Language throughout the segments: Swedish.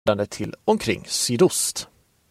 till omkring sydost.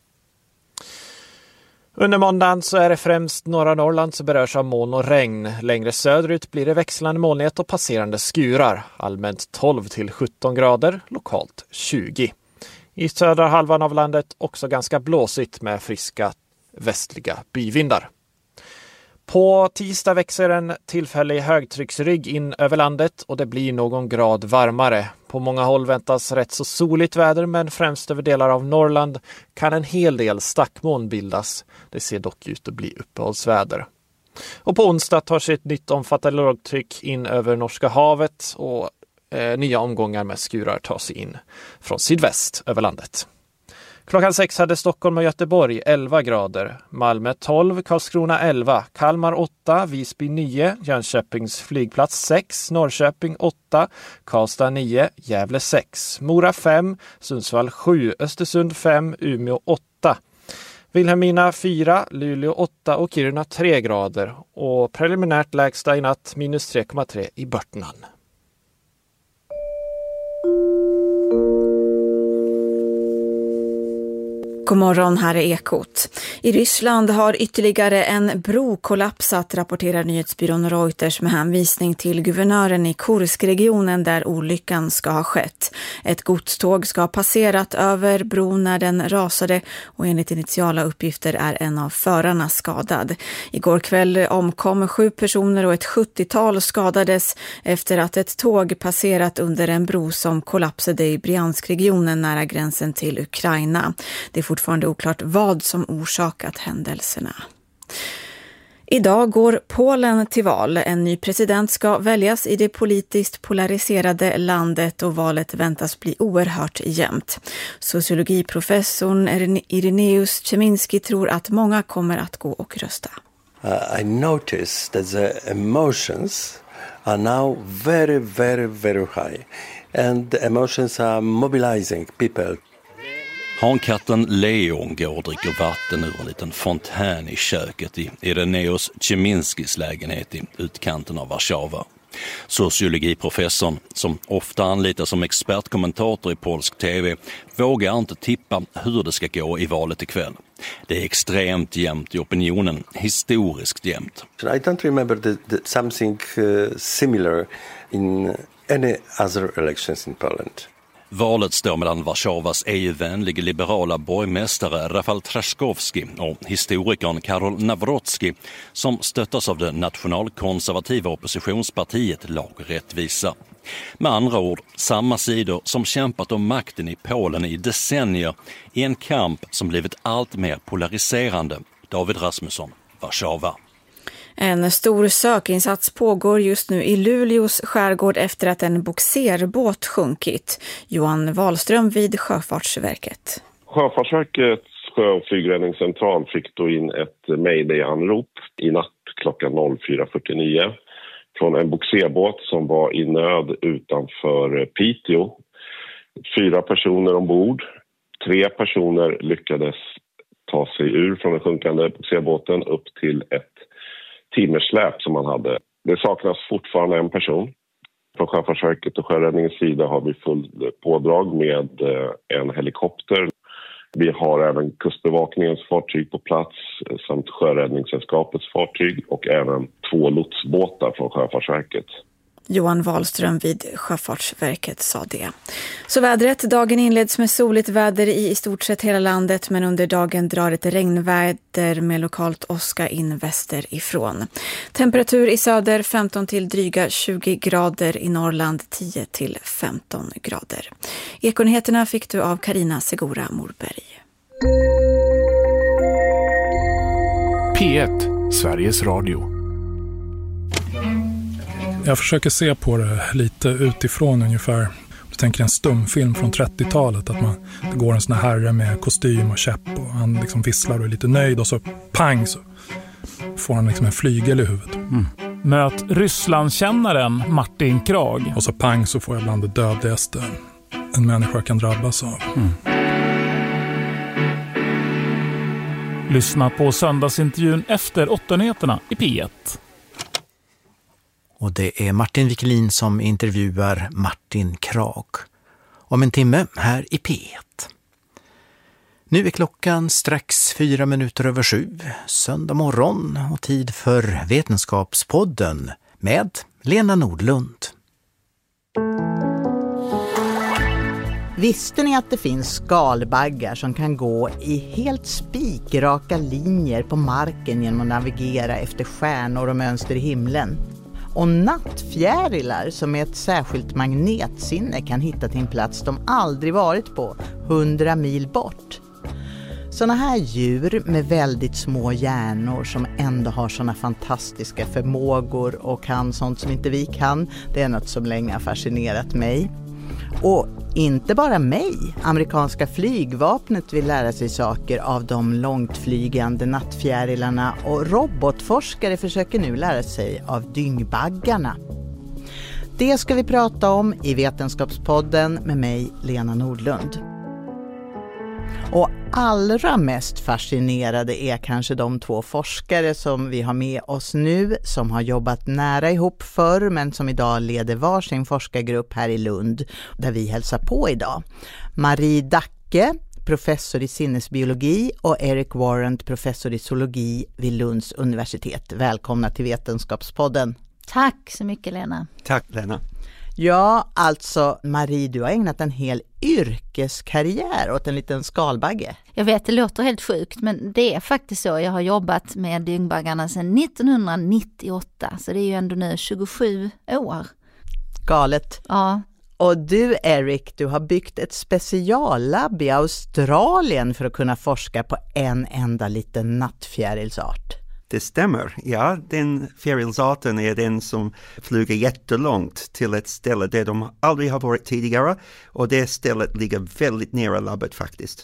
Under måndagen så är det främst norra Norrland som berörs av moln och regn. Längre söderut blir det växlande molnighet och passerande skurar. Allmänt 12-17 grader, lokalt 20. I södra halvan av landet också ganska blåsigt med friska västliga byvindar. På tisdag växer en tillfällig högtrycksrygg in över landet och det blir någon grad varmare. På många håll väntas rätt så soligt väder, men främst över delar av Norrland kan en hel del stackmoln bildas. Det ser dock ut att bli uppehållsväder. Och på onsdag tar sig ett nytt omfattande lågtryck in över Norska havet och nya omgångar med skurar tar sig in från sydväst över landet. Klockan 6 hade Stockholm och Göteborg 11 grader, Malmö 12, Karlskrona 11, Kalmar 8, Visby 9, Jönköpings flygplats 6, Norrköping 8, Karlstad 9, Gävle 6, Mora 5, Sundsvall 7, Östersund 5, Umeå 8. Vilhelmina 4, Luleå 8 och Kiruna 3 grader och preliminärt lägsta i natt minus 3,3 i Börtnan. God morgon, här är Ekot. I Ryssland har ytterligare en bro kollapsat, rapporterar nyhetsbyrån Reuters med hänvisning till guvernören i Kurskregionen där olyckan ska ha skett. Ett godståg ska ha passerat över bron när den rasade och enligt initiala uppgifter är en av förarna skadad. Igår kväll omkom 7 personer och ett 70-tal skadades efter att ett tåg passerat under en bro som kollapsade i Bryanskregionen nära gränsen till Ukraina. Det är fortfarande oklart vad som orsakat händelserna. Idag går Polen till val. En ny president ska väljas i det politiskt polariserade landet och valet väntas bli oerhört jämnt. Sociologiprofessorn Ireneusz Ciemiński tror att många kommer att gå och rösta. I noticed that the emotions are now very, very, very high. And the emotions are mobilizing people. Hankatten Leon går och dricker vatten ur en liten fontän i köket i Ireneusz Ciemińskis lägenhet i utkanten av Warszawa. Sociologiprofessorn, som ofta anlitas som expertkommentator i polsk tv, vågar inte tippa hur det ska gå i valet ikväll. Det är extremt jämnt i opinionen, historiskt jämnt. I don't remember something similar in any other elections in Poland. Valet står mellan Warszawas EU-vänlige liberala borgmästare Rafał Trzaskowski och historikern Karol Nawrocki som stöttas av det nationalkonservativa oppositionspartiet Lag och rättvisa. Med andra ord, samma sidor som kämpat om makten i Polen i decennier i en kamp som blivit allt mer polariserande. David Rasmusson, Warszawa. En stor sökinsats pågår just nu i Luleås skärgård efter att en boxerbåt sjunkit. Johan Wahlström vid Sjöfartsverket. Sjöfartsverkets sjö- och flygräddningscentral fick då in ett mayday-anrop i natt klockan 04.49 från en boxerbåt som var i nöd utanför Piteå. 4 personer ombord. 3 personer lyckades ta sig ur från den sjunkande boxerbåten upp till ett timmersläp som man hade. Det saknas fortfarande en person. Från Sjöfartsverket och Sjöräddningens sida har vi full pådrag med en helikopter. Vi har även Kustbevakningens fartyg på plats samt Sjöräddningssällskapets fartyg och även 2 lotsbåtar från Sjöfartsverket. Johan Wahlström vid Sjöfartsverket sa det. Så vädret, dagen inleds med soligt väder i stort sett hela landet, men under dagen drar ett regnväder med lokalt åska in västerifrån. Temperatur i söder 15 till dryga 20 grader, i Norrland 10 till 15 grader. Ekonyheterna fick du av Carina Segura Morberg. P1, Sveriges Radio. Jag försöker se på det lite utifrån ungefär. Du tänker en stumfilm från 30-talet. Att det går en sån här herre med kostym och käpp och han liksom visslar och är lite nöjd och så pang så får han liksom en flygel i huvudet. Möt Rysslandskännaren Martin Krag. Och så pang så får jag bland det dödligaste en människa kan drabbas av. Lyssna på söndagsintervjun efter 8-nyheterna i P1. Och det är Martin Wikelin som intervjuar Martin Krag. om en timme här i P1. Nu är klockan strax 7:04, söndag morgon och tid för Vetenskapspodden med Lena Nordlund. Visste ni att det finns skalbaggar som kan gå i helt spikraka linjer på marken genom att navigera efter stjärnor och mönster i himlen? Och nattfjärilar som med ett särskilt magnetsinne kan hitta till en plats de aldrig varit på, 100 mil bort. Såna här djur med väldigt små hjärnor som ändå har såna fantastiska förmågor och kan sånt som inte vi kan, det är något som länge har fascinerat mig. Och inte bara mig. Amerikanska flygvapnet vill lära sig saker av de långtflygande nattfjärilarna och robotforskare försöker nu lära sig av dyngbaggarna. Det ska vi prata om i Vetenskapspodden med mig, Lena Nordlund. Och allra mest fascinerade är kanske de två forskare som vi har med oss nu, som har jobbat nära ihop förr men som idag leder varsin forskargrupp här i Lund där vi hälsar på idag. Marie Dacke, professor i sinnesbiologi, och Eric Warrant, professor i zoologi vid Lunds universitet. Välkomna till Vetenskapspodden. Tack så mycket, Lena. Tack, Lena. Ja, alltså Marie, du har ägnat en hel yrkeskarriär åt en liten skalbagge. Jag vet, det låter helt sjukt, men det är faktiskt så. Jag har jobbat med dyngbaggarna sedan 1998, så det är ju ändå nu 27 år. Galet. Ja. Och du, Eric, du har byggt ett speciallabb i Australien för att kunna forska på en enda liten nattfjärilsart. Det stämmer. Ja, den fjärilsarten är den som flyger jättelångt till ett ställe där de aldrig har varit tidigare, och det stället ligger väldigt nära labbet faktiskt.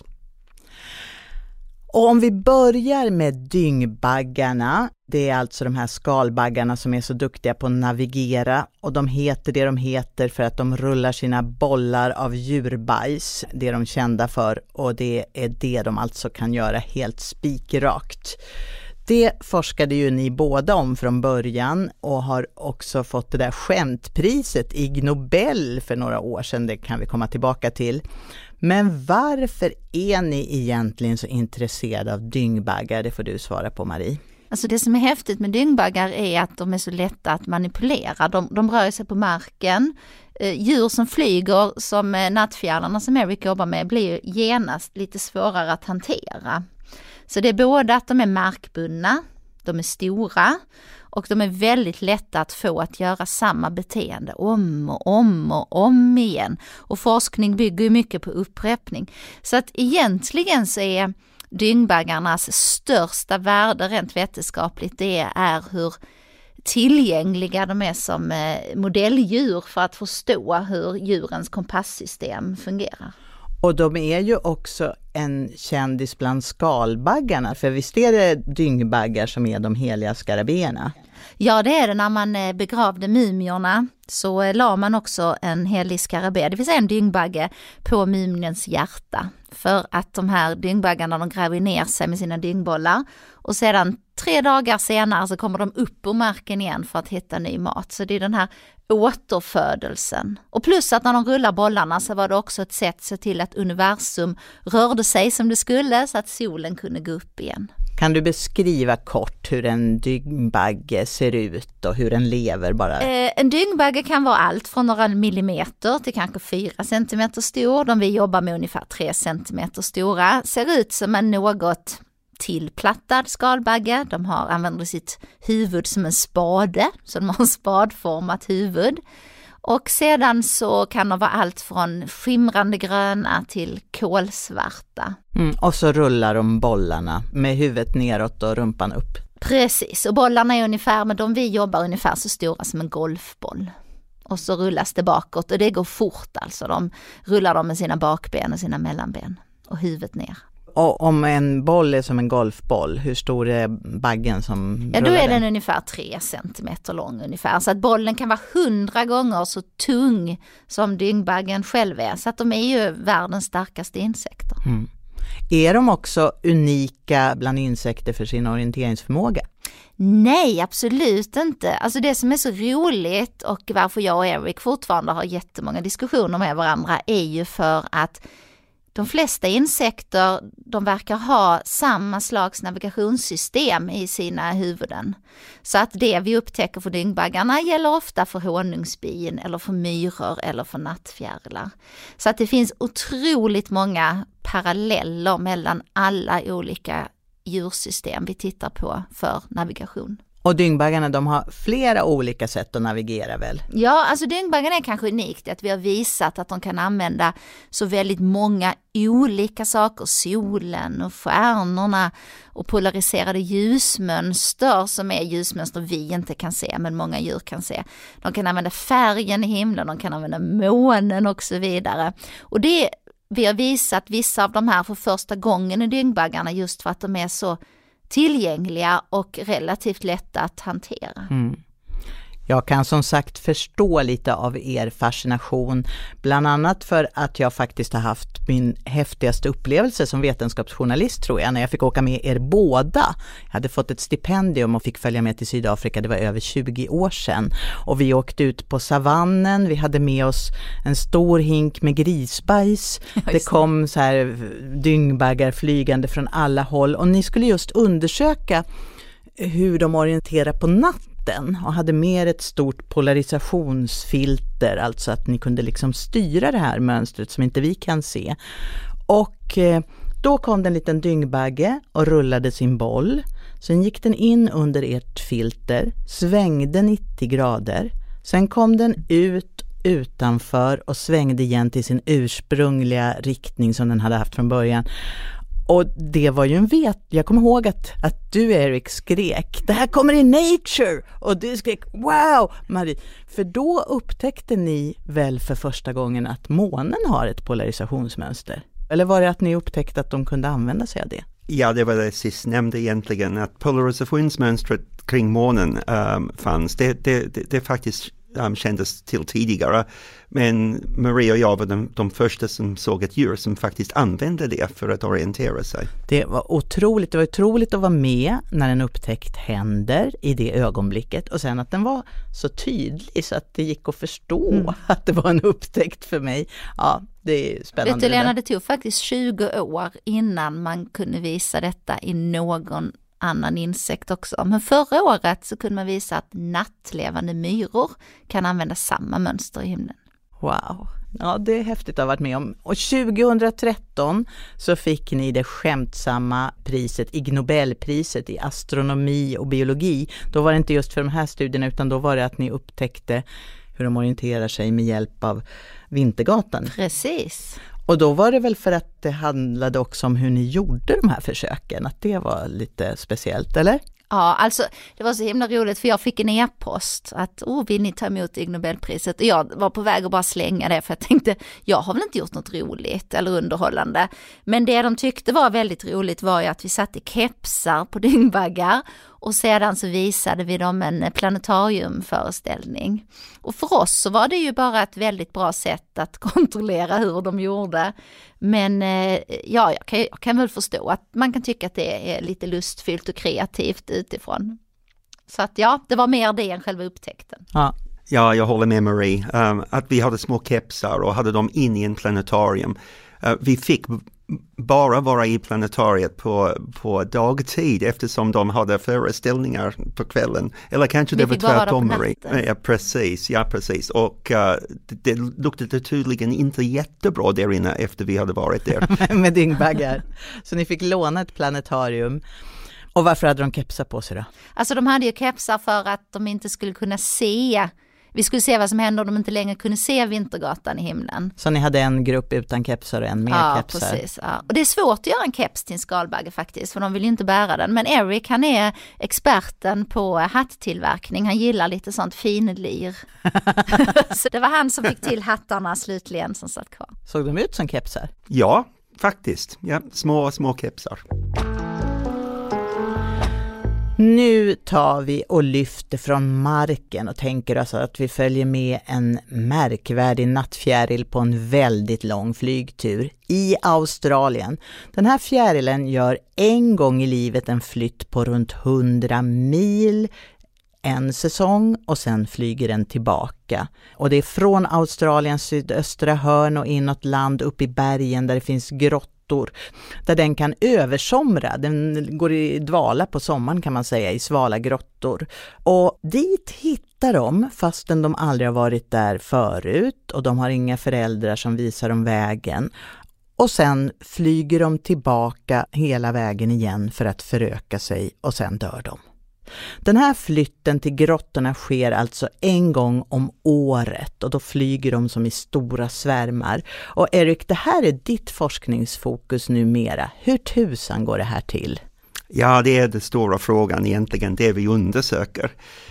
Och om vi börjar med dyngbaggarna, det är alltså de här skalbaggarna som är så duktiga på att navigera, och de heter det de heter för att de rullar sina bollar av djurbajs, det är de kända för, och det är det de alltså kan göra helt spikrakt. Det forskade ju ni båda om från början och har också fått det där skämtpriset Ig Nobel för några år sedan, det kan vi komma tillbaka till. Men varför är ni egentligen så intresserade av dyngbaggar? Det får du svara på, Marie. Alltså det som är häftigt med dyngbaggar är att de är så lätta att manipulera. De rör sig på marken. Djur som flyger, som nattfjärilarna som Eric jobbar med, blir genast lite svårare att hantera. Så det är både att de är markbundna, de är stora och de är väldigt lätta att få att göra samma beteende om och om och om igen. Och forskning bygger ju mycket på upprepning. Så att egentligen så är dyngbaggarnas största värde rent vetenskapligt, det är hur tillgängliga de är som modelldjur för att förstå hur djurens kompasssystem fungerar. Och de är ju också en kändis bland skalbaggarna, för visst är det dyngbaggar som är de heliga skarabéerna? Ja, det är det. När man begravde mumierna så la man också en helig skarabé, det vill säga en dyngbagge, på mumiens hjärta. För att de här dyngbaggarna, de gräver ner sig med sina dyngbollar och sedan 3 dagar senare så kommer de upp ur marken igen för att hitta ny mat. Så det är den här återfödelsen. Och plus att när de rullar bollarna så var det också ett sätt att se till att universum rörde sig som det skulle så att solen kunde gå upp igen. Kan du beskriva kort hur en dyngbagge ser ut och hur den lever bara? En dyngbagge kan vara allt från några millimeter till kanske 4 centimeter stor. De vi jobbar med ungefär 3 centimeter stora. Ser ut som en något tillplattad skalbagge. De använder sitt huvud som en spade, så de har en spadformat huvud. Och sedan så kan de vara allt från skimrande gröna till kolsvarta. Och så rullar de bollarna med huvudet neråt och rumpan upp. Precis, och bollarna är ungefär, men de vi jobbar ungefär så stora som en golfboll. Och så rullas det bakåt och det går fort alltså. De rullar dem med sina bakben och sina mellanben och huvudet ner. Och om en boll är som en golfboll, hur stor är baggen som då är den ungefär 3 centimeter lång ungefär. Så att bollen kan vara 100 gånger så tung som dyngbaggen själv är. Så att de är ju världens starkaste insekter. Är de också unika bland insekter för sin orienteringsförmåga? Nej, absolut inte. Alltså det som är så roligt och varför jag och Eric fortfarande har jättemånga diskussioner med varandra är ju för att de flesta insekter, de verkar ha samma slags navigationssystem i sina huvuden. Så att det vi upptäcker för dyngbaggarna gäller ofta för honungsbin eller för myror eller för nattfjärilar. Så att det finns otroligt många paralleller mellan alla olika djursystem vi tittar på för navigation. Och dyngbaggarna, de har flera olika sätt att navigera väl? Ja, alltså dyngbaggarna är kanske unikt att vi har visat att de kan använda så väldigt många olika saker. Solen och stjärnorna och polariserade ljusmönster som är ljusmönster vi inte kan se men många djur kan se. De kan använda färgen i himlen, de kan använda månen och så vidare. Och det vi har visat vissa av de här för första gången i dyngbaggarna just för att de är så tillgängliga och relativt lätta att hantera. Jag kan som sagt förstå lite av er fascination, bland annat för att jag faktiskt har haft min häftigaste upplevelse som vetenskapsjournalist tror jag, när jag fick åka med er båda. Jag hade fått ett stipendium och fick följa med till Sydafrika, det var över 20 år sedan. Och vi åkte ut på savannen, vi hade med oss en stor hink med grisbajs. Det kom så här dyngbaggar flygande från alla håll och ni skulle just undersöka hur de orienterar på natten och hade mer ett stort polarisationsfilter, alltså att ni kunde liksom styra det här mönstret som inte vi kan se. Och då kom det en liten dyngbagge och rullade sin boll. Sen gick den in under ert filter, svängde 90 grader. Sen kom den ut utanför och svängde igen till sin ursprungliga riktning som den hade haft från början. Och det var ju jag kommer ihåg att du Eric skrek, det här kommer i Nature, och du skrek wow Marie, för då upptäckte ni väl för första gången att månen har ett polarisationsmönster, eller var det att ni upptäckte att de kunde använda sig av det? Ja, det var det sistnämnda egentligen, att polarisationsmönstret kring månen fanns, det faktiskt kändes till tidigare, men Marie och jag var de första som såg ett djur som faktiskt använde det för att orientera sig. Det var otroligt att vara med när en upptäckt händer i det ögonblicket, och sen att den var så tydlig så att det gick att förstå att det var en upptäckt för mig. Ja, det är spännande. Vet du Lena, det tog faktiskt 20 år innan man kunde visa detta i någon annan insekt också. Men förra året så kunde man visa att nattlevande myror kan använda samma mönster i himlen. Wow, ja det är häftigt att ha varit med om. Och 2013 så fick ni det skämtsamma priset, Ig Nobelpriset i astronomi och biologi. Då var det inte just för de här studierna utan då var det att ni upptäckte hur de orienterar sig med hjälp av Vintergatan. Precis. Och då var det väl för att det handlade också om hur ni gjorde de här försöken, att det var lite speciellt, eller? Ja, alltså det var så himla roligt för jag fick en e-post att vill ni ta emot Ig Nobelpriset? Och jag var på väg att bara slänga det för jag tänkte, jag har väl inte gjort något roligt eller underhållande. Men det de tyckte var väldigt roligt var ju att vi satte kepsar på dyngbaggar och sedan så visade vi dem en planetariumföreställning. Och för oss så var det ju bara ett väldigt bra sätt att kontrollera hur de gjorde. Men ja, jag kan väl förstå att man kan tycka att det är lite lustfyllt och kreativt utifrån. Så att ja, det var mer det än själva upptäckten. Ja, jag håller med Marie. Att vi hade små kepsar och hade dem in i en planetarium. Vi fick bara vara i planetariet på dagtid eftersom de hade föreställningar på kvällen. Eller kanske det var tvärtom, Marie. Ja, precis. Och det luktade tydligen inte jättebra där inne efter vi hade varit där. Med dyngbaggar. Så ni fick låna ett planetarium. Och varför hade de kepsar på sig då? Alltså de hade ju kepsar för att de inte skulle kunna se. Vi skulle se vad som hände om de inte längre kunde se Vintergatan i himlen. Så ni hade en grupp utan kepsar och en med kepsar? Precis, ja, precis. Och det är svårt att göra en keps till en skalbagge faktiskt, för de vill ju inte bära den. Men Eric, han är experten på hattillverkning. Han gillar lite sånt finlir. Så det var han som fick till hattarna slutligen som satt kvar. Såg de ut som kepsar? Ja, faktiskt. Ja, små kepsar. Nu tar vi och lyfter från marken och tänker oss att vi följer med en märkvärdig nattfjäril på en väldigt lång flygtur i Australien. Den här fjärilen gör en gång i livet en flytt på runt 100 mil en säsong och sen flyger den tillbaka. Och det är från Australiens sydöstra hörn och inåt land upp i bergen där det finns grottor där den kan översomra. Den går i dvala på sommaren kan man säga i svala grottor. Och dit hittar de fastän de aldrig har varit där förut och de har inga föräldrar som visar dem vägen. Och sen flyger de tillbaka hela vägen igen för att föröka sig och sen dör de. Den här flytten till grottorna sker alltså en gång om året och då flyger de som i stora svärmar. Och Erik, det här är ditt forskningsfokus numera. Hur tusan går det här till? Ja, det är den stora frågan egentligen, det vi undersöker.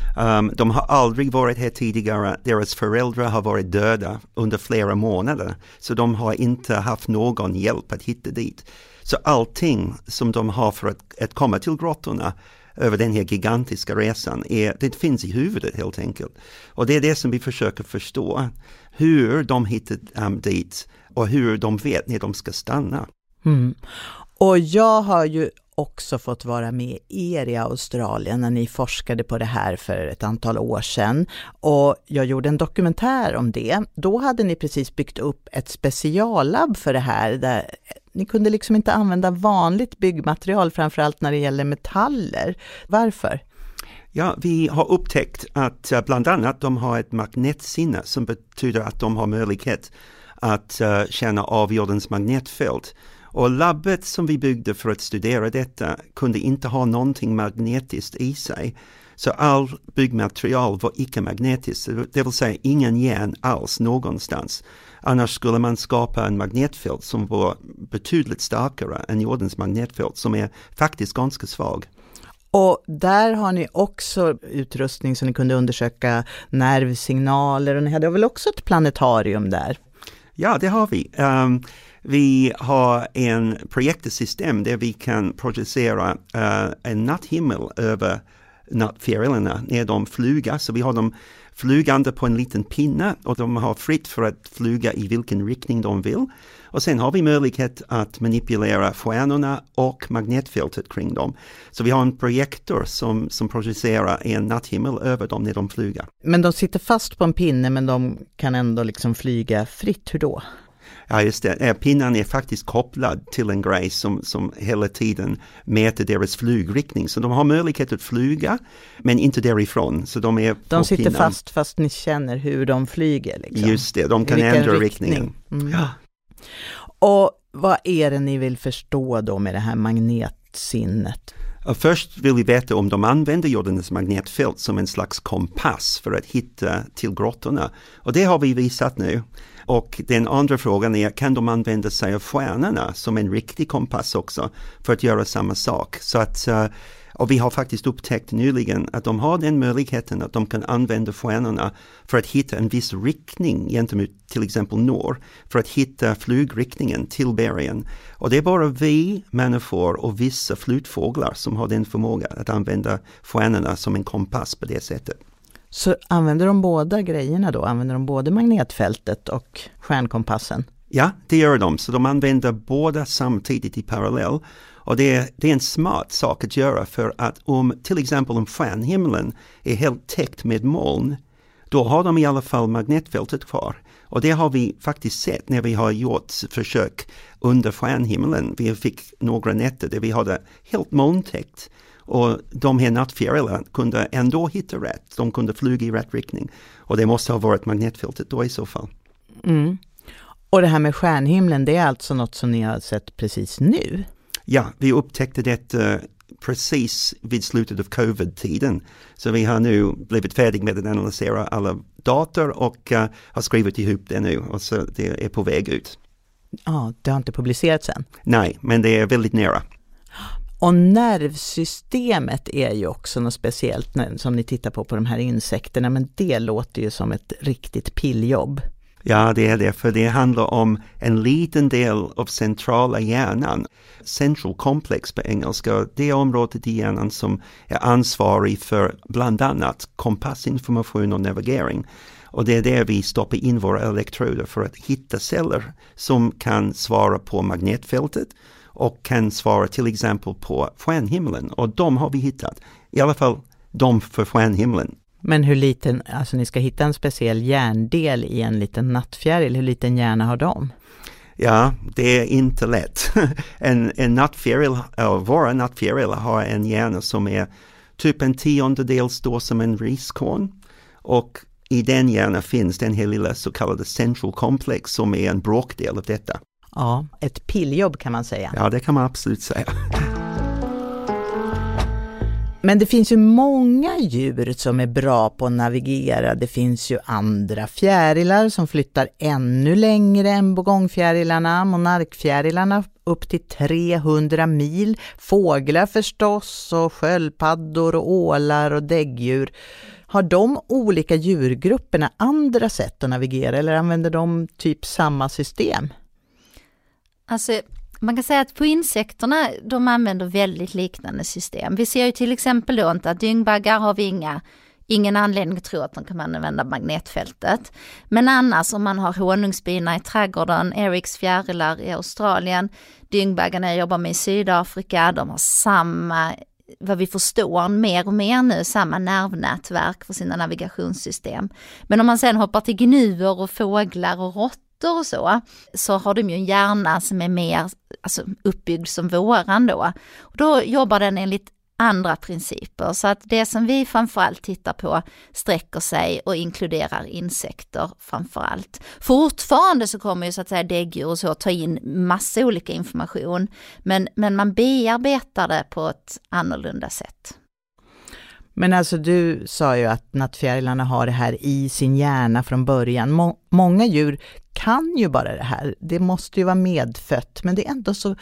De har aldrig varit här tidigare, deras föräldrar har varit döda under flera månader. Så de har inte haft någon hjälp att hitta dit. Så allting som de har för att komma till grottorna över den här gigantiska resan, det finns i huvudet helt enkelt. Och det är det som vi försöker förstå. Hur de hittar dit och hur de vet när de ska stanna. Mm. Och jag har ju också fått vara med er i Australien när ni forskade på det här för ett antal år sedan. Och jag gjorde en dokumentär om det. Då hade ni precis byggt upp ett speciallabb för det här där ni kunde liksom inte använda vanligt byggmaterial, framförallt när det gäller metaller. Varför? Ja, vi har upptäckt att bland annat de har ett magnetsinne som betyder att de har möjlighet att känna av jordens magnetfält. Och labbet som vi byggde för att studera detta kunde inte ha någonting magnetiskt i sig. Så all byggmaterial var icke-magnetiskt, det vill säga ingen järn alls någonstans. Annars skulle man skapa en magnetfält som var betydligt starkare än jordens magnetfält som är faktiskt ganska svag. Och där har ni också utrustning så ni kunde undersöka nervsignaler och ni hade väl också ett planetarium där? Ja, det har vi. Vi har en projektsystem där vi kan projicera en natthimmel över nattfjärilarna när de flyger. Så vi har dem flygande på en liten pinne och de har fritt för att flyga i vilken riktning de vill. Och sen har vi möjlighet att manipulera stjärnorna och magnetfältet kring dem. Så vi har en projektor som projicerar en natthimmel över dem när de flyger. Men de sitter fast på en pinne men de kan ändå liksom flyga fritt, hur då? Ja, just det. Pinnen är faktiskt kopplad till en grej som hela tiden mäter deras flygriktning. Så de har möjlighet att flyga, men inte därifrån. Så de sitter pinnen fast ni känner hur de flyger. Liksom. Just det, de kan ändra riktningen. Mm. Ja. Och vad är det ni vill förstå då med det här magnetsinnet? Först vill vi veta om de använder jordens magnetfält som en slags kompass för att hitta till grottorna. Och det har vi visat nu. Och den andra frågan är, kan de använda sig av stjärnorna som en riktig kompass också för att göra samma sak? Så att, och vi har faktiskt upptäckt nyligen att de har den möjligheten att de kan använda stjärnorna för att hitta en viss riktning gentemot till exempel norr, för att hitta flygriktningen till bergen. Och det är bara vi människor och vissa flygfåglar som har den förmåga att använda stjärnorna som en kompass på det sättet. Så använder de båda grejerna då? Använder de både magnetfältet och stjärnkompassen? Ja, det gör de. Så de använder båda samtidigt i parallell. Och det är en smart sak att göra för att om till exempel om stjärnhimlen är helt täckt med moln, då har de i alla fall magnetfältet kvar. Och det har vi faktiskt sett när vi har gjort försök under stjärnhimlen. Vi fick några nätter där vi hade helt molntäckt. Och de här nattfjärilarna kunde ändå hitta rätt. De kunde flyga i rätt riktning. Och det måste ha varit magnetfältet då i så fall. Mm. Och det här med stjärnhimlen, det är alltså något som ni har sett precis nu? Ja, vi upptäckte det precis vid slutet av covid-tiden. Så vi har nu blivit färdiga med att analysera alla dator och har skrivit ihop det nu. Och så det är på väg ut. Ja, det har inte publicerats än? Nej, men det är väldigt nära. Och nervsystemet är ju också något speciellt som ni tittar på de här insekterna, men det låter ju som ett riktigt pilljobb. Ja, det är det, för det handlar om en liten del av centrala hjärnan. Central complex på engelska, det är området i hjärnan som är ansvarig för bland annat kompassinformation och navigering. Och det är där vi stoppar in våra elektroder för att hitta celler som kan svara på magnetfältet och kan svara till exempel på stjärnhimlen. Och de har vi hittat, i alla fall de för stjärnhimlen. Men hur liten, alltså ni ska hitta en speciell hjärndel i en liten nattfjäril, hur liten hjärna har de? Ja, det är inte lätt. En nattfjäril, våra nattfjärilar har en hjärna som är typ en 10-del stor som en riskorn. Och i den hjärnan finns den här lilla så kallade central complex som är en bråkdel av detta. Ja, ett pilljobb kan man säga. Ja, det kan man absolut säga. Men det finns ju många djur som är bra på att navigera. Det finns ju andra fjärilar som flyttar ännu längre än begångfjärilarna. Monarkfjärilarna upp till 300 mil. Fåglar förstås och sköldpaddor och ålar och däggdjur. Har de olika djurgrupperna andra sätt att navigera eller använder de typ samma system? Alltså man kan säga att på insekterna, de använder väldigt liknande system. Vi ser ju till exempel då inte att dyngbaggar har vi ingen anledning att tro att de kan använda magnetfältet. Men annars om man har honungsbina i trädgården, Eriks fjärilar i Australien, dyngbaggarna jag jobbar med i Sydafrika, de har samma, vad vi förstår mer och mer nu, samma nervnätverk för sina navigationssystem. Men om man sen hoppar till gnuer och fåglar och råttor och så har de ju en hjärna som är mer uppbyggd som våran då. Och då jobbar den enligt andra principer. Så att det som vi framförallt tittar på sträcker sig och inkluderar insekter framförallt. Fortfarande så kommer ju så att säga däggdjur och så ta in massa olika information. Men man bearbetar det på ett annorlunda sätt. Men alltså du sa ju att nattfjärilarna har det här i sin hjärna från början. Många djur kan ju bara det här. Det måste ju vara medfött, men det är ändå så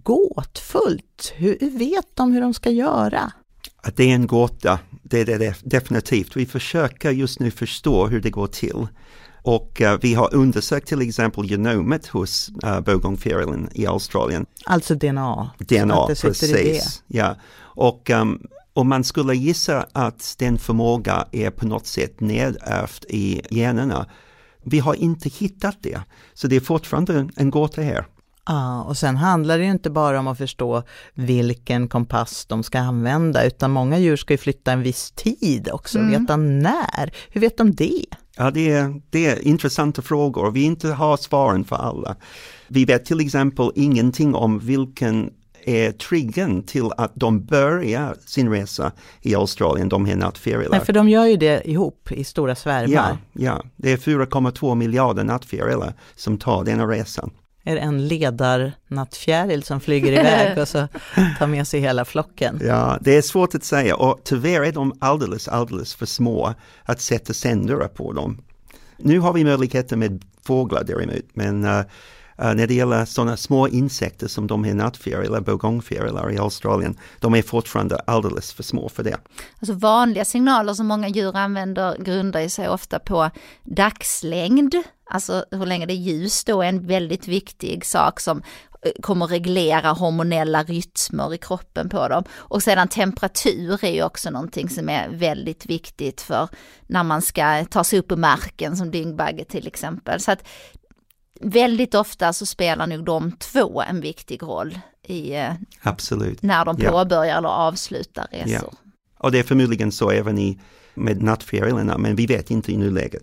gåtfullt. Hur vet de hur de ska göra? Att det är en gåta, det är det definitivt. Vi försöker just nu förstå hur det går till. Och vi har undersökt till exempel genomet hos bågångfjärilen i Australien. Alltså DNA. DNA, precis. Ja. Och om man skulle gissa att den förmåga är på något sätt nedärvt i generna. Vi har inte hittat det. Så det är fortfarande en gåta här. Ja, och sen handlar det ju inte bara om att förstå vilken kompass de ska använda. Utan många djur ska ju flytta en viss tid också. Veta när. Hur vet de det? Ja, det är intressanta frågor. Vi inte har svaren för alla. Vi vet till exempel ingenting om vilken är triggen till att de börjar sin resa i Australien, de här nattfjärilar. Nej, för de gör ju det ihop i stora svärmar. Ja, det är 4,2 miljarder nattfjärilar som tar denna resan. Är det en ledarnattfjäril som flyger iväg och så tar med sig hela flocken? Ja, det är svårt att säga och tyvärr är de alldeles för små att sätta sändare på dem. Nu har vi möjligheter med fåglar däremot, men när det gäller sådana små insekter som de här nattfjärilar, bågångfjärilar i Australien, de är fortfarande alldeles för små för det. Alltså vanliga signaler som många djur använder grundar sig ofta på dagslängd. Alltså hur länge det är ljus då är en väldigt viktig sak som kommer reglera hormonella rytmer i kroppen på dem. Och sedan temperatur är ju också någonting som är väldigt viktigt för när man ska ta sig upp ur marken som dyngbagge till exempel. Så att väldigt ofta så spelar nog de två en viktig roll i absolut. När de påbörjar eller avslutar resor. Ja. Och det är förmodligen så även med nattfjärilarna, men vi vet inte i nuläget.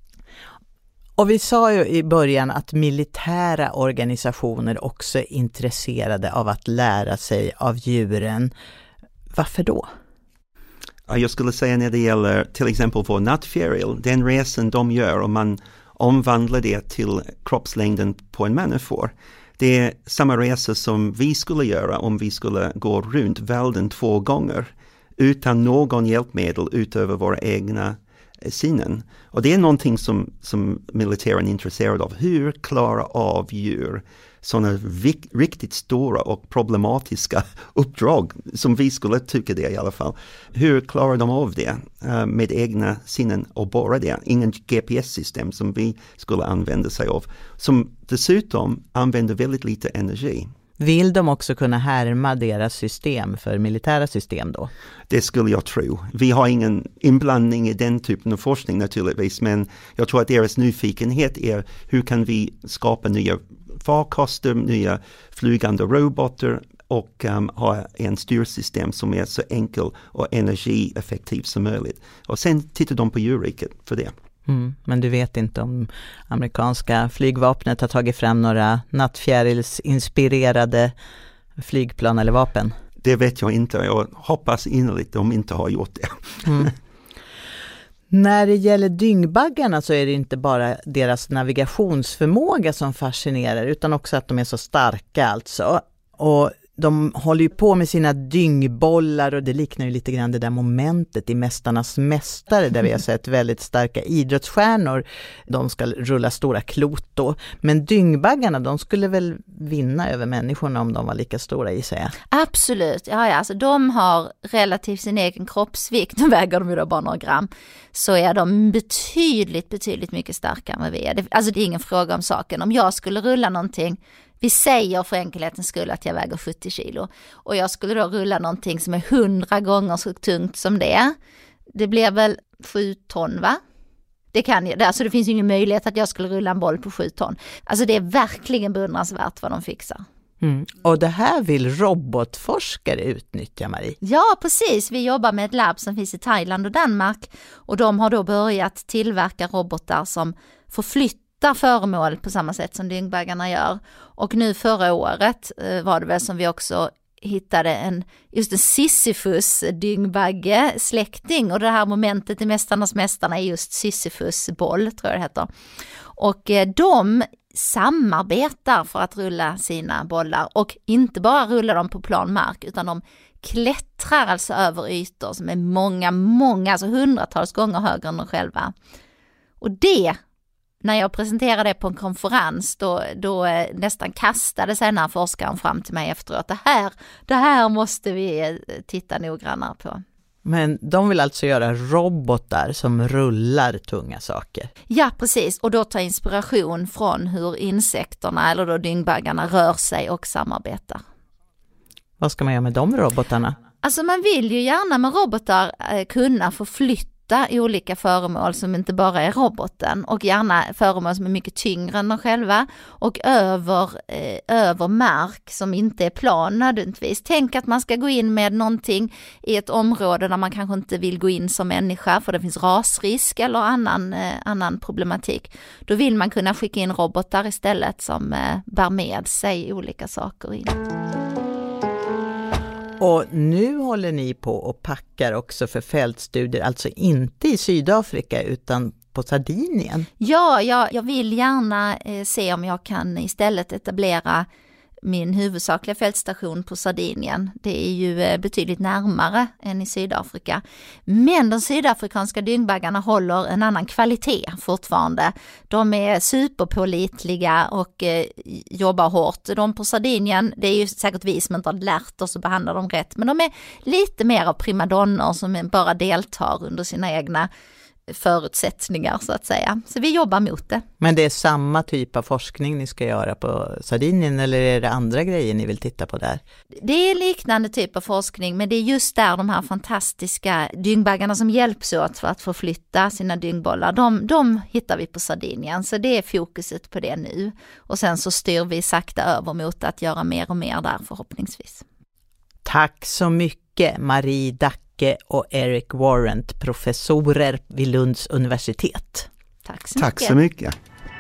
Och vi sa ju i början att militära organisationer också är intresserade av att lära sig av djuren. Varför då? Jag skulle säga när det gäller till exempel vår nattfjäril, den resan de gör om man omvandlar det till kroppslängden på en människa. Det är samma resa som vi skulle göra om vi skulle gå runt världen 2 gånger utan någon hjälpmedel utöver våra egna sinnen. Och det är någonting som militären är intresserad av. Hur klarar av djur sådana riktigt stora och problematiska uppdrag som vi skulle tycka det i alla fall. Hur klarar de av det med egna sinnen och bara det? Ingen GPS-system som vi skulle använda sig av. Som dessutom använder väldigt lite energi. Vill de också kunna härma deras system för militära system då? Det skulle jag tro. Vi har ingen inblandning i den typen av forskning naturligtvis, men jag tror att deras nyfikenhet är hur kan vi skapa nya farkoster, nya flygande robotar och ha en styrsystem som är så enkel och energieffektiv som möjligt. Och sen tittar de på djurriket för det. Men du vet inte om amerikanska flygvapnet har tagit fram några nattfjärilsinspirerade flygplan eller vapen? Det vet jag inte. Jag hoppas innerligt de inte har gjort det. När det gäller dyngbaggarna så är det inte bara deras navigationsförmåga som fascinerar utan också att de är så starka alltså. Och de håller ju på med sina dyngbollar och det liknar ju lite grann det där momentet i Mästarnas mästare där vi har sett väldigt starka idrottsstjärnor. De ska rulla stora klot då. Men dyngbaggarna, de skulle väl vinna över människorna om de var lika stora i sig? Absolut, ja, alltså de har relativt sin egen kroppsvikt, nu väger de ju då bara några gram, så är de betydligt mycket starkare än vad vi är. Alltså det är ingen fråga om saken. Om jag skulle rulla någonting, vi säger för enkelhetens skull att jag väger 70 kilo och jag skulle då rulla någonting som är 100 gånger så tungt som det. Det blir väl 7 ton va? Alltså det finns ju ingen möjlighet att jag skulle rulla en boll på 7 ton. Alltså det är verkligen beundransvärt vad de fixar. Och det här vill robotforskare utnyttja, Marie? Ja, precis. Vi jobbar med ett labb som finns i Thailand och Danmark och de har då börjat tillverka robotar som förflyttar föremål på samma sätt som dyngbaggarna gör. Och nu förra året var det väl som vi också hittade en Sisyfus dyngbagge släkting och det här momentet i Mästarnas mästarna är just Sisyfus boll tror jag det heter. Och de samarbetar för att rulla sina bollar och inte bara rulla dem på plan mark utan de klättrar alltså över ytor som är många, alltså hundratals gånger högre än de själva. Och det, när jag presenterade det på en konferens då nästan kastade sig den här forskaren fram till mig efteråt. Det här måste vi titta noggrannare på. Men de vill alltså göra robotar som rullar tunga saker? Ja, precis. Och då ta inspiration från hur insekterna eller då dyngbaggarna rör sig och samarbetar. Vad ska man göra med de robotarna? Alltså man vill ju gärna med robotar kunna förflytta i olika föremål som inte bara är roboten och gärna föremål som är mycket tyngre än de själva och över mark som inte är plan nödvändigtvis. Tänk att man ska gå in med någonting i ett område där man kanske inte vill gå in som människa för det finns rasrisk eller annan problematik. Då vill man kunna skicka in robotar istället som bär med sig olika saker in. Och nu håller ni på och packar också för fältstudier, alltså inte i Sydafrika utan på Sardinien. Ja, jag vill gärna se om jag kan istället etablera min huvudsakliga fältstation på Sardinien. Det är ju betydligt närmare än i Sydafrika. Men de sydafrikanska dyngbaggarna håller en annan kvalitet fortfarande. De är superpålitliga och jobbar hårt. De på Sardinien, det är ju säkert vi som inte har lärt oss att behandla dem rätt. Men de är lite mer av primadonnor som bara deltar under sina egna förutsättningar så att säga. Så vi jobbar mot det. Men det är samma typ av forskning ni ska göra på Sardinien eller är det andra grejer ni vill titta på där? Det är liknande typ av forskning men det är just där de här fantastiska dyngbaggarna som hjälps åt för att förflytta sina dyngbollar. De hittar vi på Sardinien så det är fokuset på det nu. Och sen så styr vi sakta över mot att göra mer och mer där förhoppningsvis. Tack så mycket Marie Dacke och Eric Warrant, professorer vid Lunds universitet. Tack så mycket. Tack så mycket.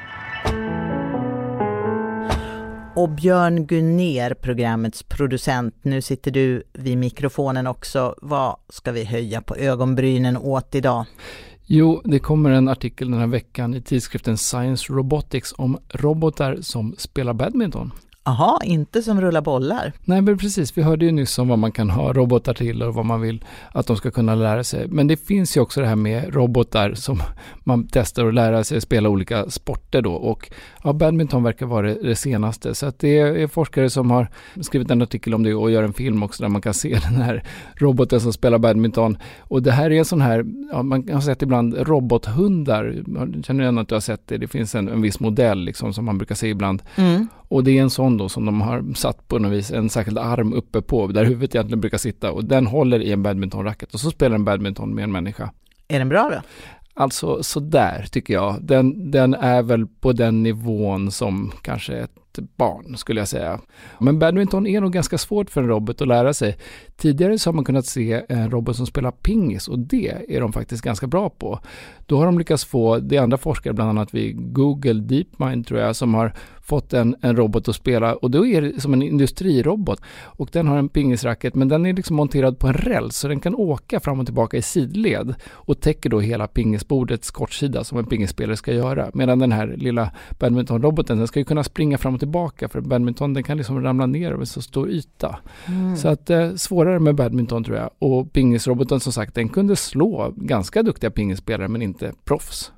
Och Björn Gunner, programmets producent, nu sitter du vid mikrofonen också. Vad ska vi höja på ögonbrynen åt idag? Jo, det kommer en artikel den här veckan i tidskriften Science Robotics om robotar som spelar badminton. Aha, inte som rullar bollar. Nej, men precis. Vi hörde ju nyss om vad man kan ha robotar till och vad man vill att de ska kunna lära sig. Men det finns ju också det här med robotar som man testar att lära sig spela olika sporter då. Och ja, badminton verkar vara det senaste. Så att det är forskare som har skrivit en artikel om det och gör en film också där man kan se den här roboten som spelar badminton. Och det här är en sån här, ja, man har sett ibland robothundar. Jag känner igen att du har sett det. Det finns en viss modell liksom, som man brukar se ibland. Och det är en sån då som de har satt på något vis en särskild arm uppe på där huvudet egentligen brukar sitta och den håller i en badmintonracket och så spelar en badminton med en människa. Är den bra då? Alltså så där tycker jag. Den är väl på den nivån som kanske ett barn skulle jag säga. Men badminton är nog ganska svårt för en robot att lära sig. Tidigare så har man kunnat se en robot som spelar pingis och det är de faktiskt ganska bra på. Då har de lyckats få, det är andra forskare bland annat vid Google DeepMind tror jag som har fått en robot att spela och då är det som en industrirobot och den har en pingisracket men den är liksom monterad på en räls så den kan åka fram och tillbaka i sidled och täcker då hela pingisbordets kortsida som en pingisspelare ska göra. Medan den här lilla badmintonroboten den ska ju kunna springa fram och tillbaka för badminton den kan liksom ramla ner över så stor yta. Så att svårare med badminton tror jag och pingisroboten som sagt den kunde slå ganska duktiga pingisspelare men inte proffs.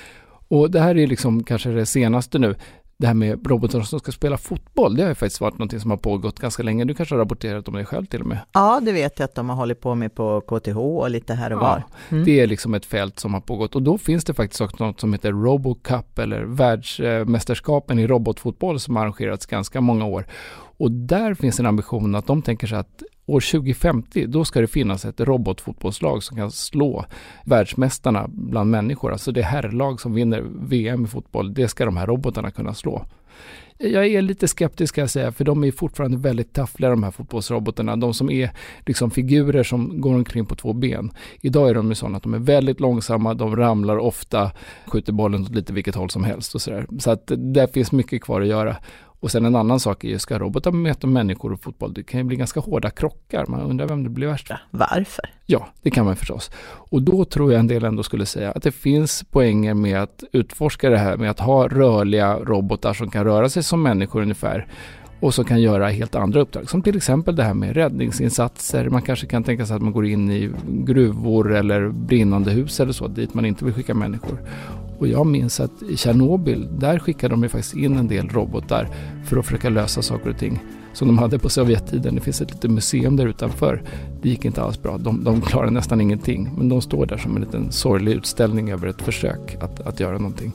Och det här är liksom kanske det senaste nu. Det här med robotar som ska spela fotboll, det har ju faktiskt varit något som har pågått ganska länge. Du kanske har rapporterat om det själv till och med. Ja, det vet jag att de har hållit på med på KTH och lite här och var. Det är liksom ett fält som har pågått. Och då finns det faktiskt också något som heter RoboCup eller världsmästerskapen i robotfotboll som har arrangerats ganska många år. Och där finns en ambition att de tänker sig att år 2050, då ska det finnas ett robotfotbollslag som kan slå världsmästarna bland människor. Alltså det herrlag som vinner VM i fotboll, det ska de här robotarna kunna slå. Jag är lite skeptisk kan jag säga, för de är fortfarande väldigt taffliga de här fotbollsrobotarna. De som är liksom figurer som går omkring på två ben. Idag är de ju sådana att de är väldigt långsamma, de ramlar ofta, skjuter bollen åt lite vilket håll som helst och sådär. Så att där finns mycket kvar att göra. Och sen en annan sak är ju, ska robotar möta människor och fotboll? Det kan ju bli ganska hårda krockar. Man undrar vem det blir värst. Varför? Ja, det kan man förstås. Och då tror jag en del ändå skulle säga att det finns poänger med att utforska det här med att ha rörliga robotar som kan röra sig som människor ungefär och som kan göra helt andra uppdrag. Som till exempel det här med räddningsinsatser. Man kanske kan tänka sig att man går in i gruvor eller brinnande hus eller så dit man inte vill skicka människor. Och jag minns att i Tjernobyl, där skickade de ju faktiskt in en del robotar för att försöka lösa saker och ting som de hade på Sovjettiden. Det finns ett litet museum där utanför. Det gick inte alls bra. De klarade nästan ingenting. Men de står där som en liten sorglig utställning över ett försök att göra någonting.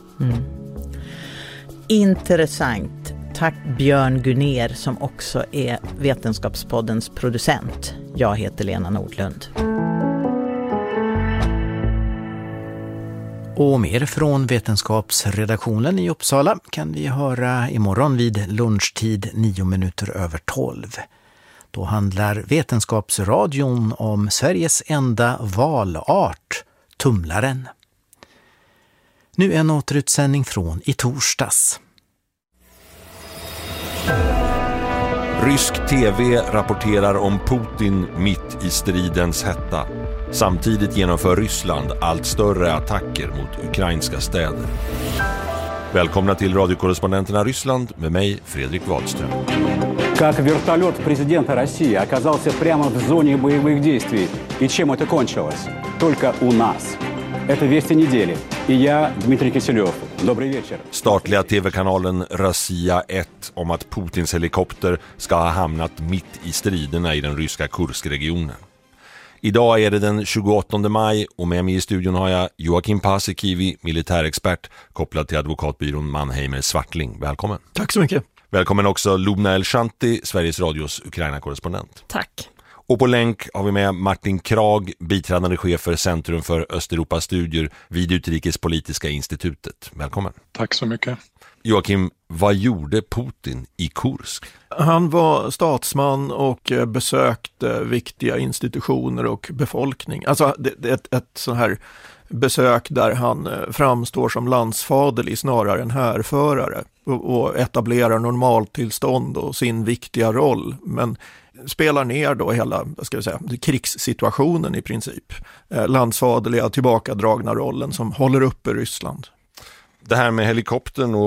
Intressant. Tack Björn Gunnér som också är Vetenskapspoddens producent. Jag heter Lena Nordlund. Och mer från Vetenskapsredaktionen i Uppsala kan vi höra imorgon vid lunchtid 9:09. Då handlar Vetenskapsradion om Sveriges enda valart, tumlaren. Nu en återutsändning från i torsdags. Rysk tv rapporterar om Putin mitt i stridens hetta. Samtidigt genomför Ryssland allt större attacker mot ukrainska städer. Välkomna till radiokorrespondenterna Ryssland med mig, Fredrik Wahlström. Как вертолет президента России оказался прямо в зоне боевых действий. И чем это кончилось? Только у нас. Это «Вести недели». И я, Дмитрий Киселев. Добрый вечер. Statliga tv-kanalen Rossiya 1 om att Putins helikopter ska ha hamnat mitt i striderna i den ryska Kurskregionen. Idag är det den 28 maj och med mig i studion har jag Joakim Paasikivi, militärexpert kopplad till advokatbyrån Mannheimer Swartling. Välkommen. Tack så mycket. Välkommen också Lubna Elshanti, Sveriges Radios Ukraina-korrespondent. Tack. Och på länk har vi med Martin Krag, biträdande chef för Centrum för Östeuropa-studier vid Utrikespolitiska institutet. Välkommen. Tack så mycket. Joakim, vad gjorde Putin i Kursk? Han var statsman och besökte viktiga institutioner och befolkning. Alltså ett sån här besök där han framstår som landsfaderlig snarare än härförare och etablerar normaltillstånd och sin viktiga roll, men spelar ner då hela, krigssituationen i princip. Landsfaderliga tillbakadragna rollen som håller uppe Ryssland. Det här med helikoptern och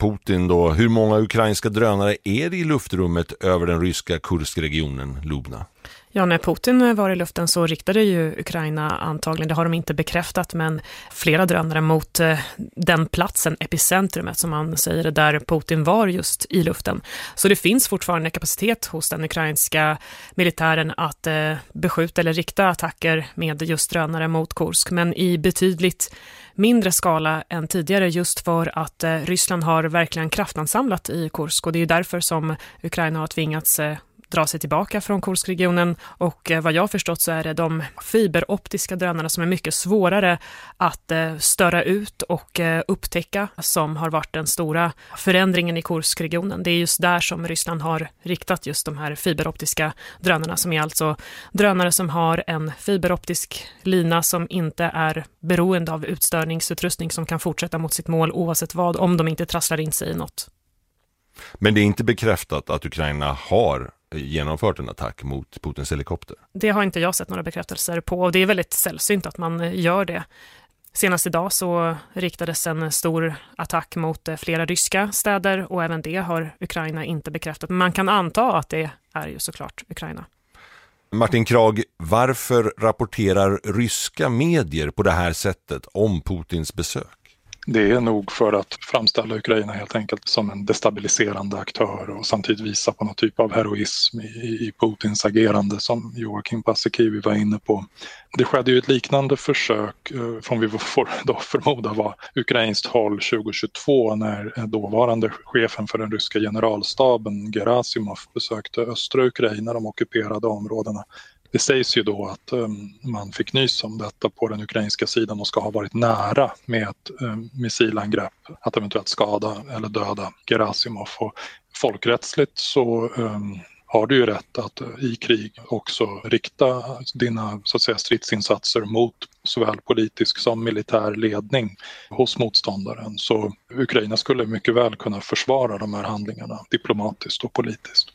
Putin då. Hur många ukrainska drönare är det i luftrummet över den ryska Kurskregionen, Lubna? Ja, när Putin var i luften så riktade ju Ukraina antagligen, det har de inte bekräftat, men flera drönare mot den platsen, epicentrumet som man säger, där Putin var just i luften. Så det finns fortfarande kapacitet hos den ukrainska militären att beskjuta eller rikta attacker med just drönare mot Kursk, men i betydligt mindre skala än tidigare, just för att Ryssland har verkligen kraftansamlat i Kursk, och det är ju därför som Ukraina har tvingats dra sig tillbaka från Kurskregionen, och vad jag har förstått så är det de fiberoptiska drönarna som är mycket svårare att störa ut och upptäcka som har varit den stora förändringen i Kurskregionen. Det är just där som Ryssland har riktat just de här fiberoptiska drönarna, som är alltså drönare som har en fiberoptisk lina som inte är beroende av utstörningsutrustning, som kan fortsätta mot sitt mål oavsett vad, om de inte trasslar in sig i något. Men det är inte bekräftat att Ukraina har genomfört en attack mot Putins helikopter? Det har inte jag sett några bekräftelser på, och det är väldigt sällsynt att man gör det. Senast idag så riktades en stor attack mot flera ryska städer, och även det har Ukraina inte bekräftat. Men man kan anta att det är ju såklart Ukraina. Martin Krag, varför rapporterar ryska medier på det här sättet om Putins besök? Det är nog för att framställa Ukraina helt enkelt som en destabiliserande aktör och samtidigt visa på någon typ av heroism i Putins agerande, som Joakim Paasikivi var inne på. Det skedde ju ett liknande försök från vi får då förmoda var ukrainskt håll 2022, när dåvarande chefen för den ryska generalstaben Gerasimov besökte östra Ukraina, de ockuperade områdena. Det sägs ju då att man fick nys om detta på den ukrainska sidan och ska ha varit nära med ett missilangrepp att eventuellt skada eller döda Gerasimov. Och folkrättsligt så har du ju rätt att i krig också rikta dina så att säga stridsinsatser mot såväl politisk som militär ledning hos motståndaren. Så Ukraina skulle mycket väl kunna försvara de här handlingarna diplomatiskt och politiskt.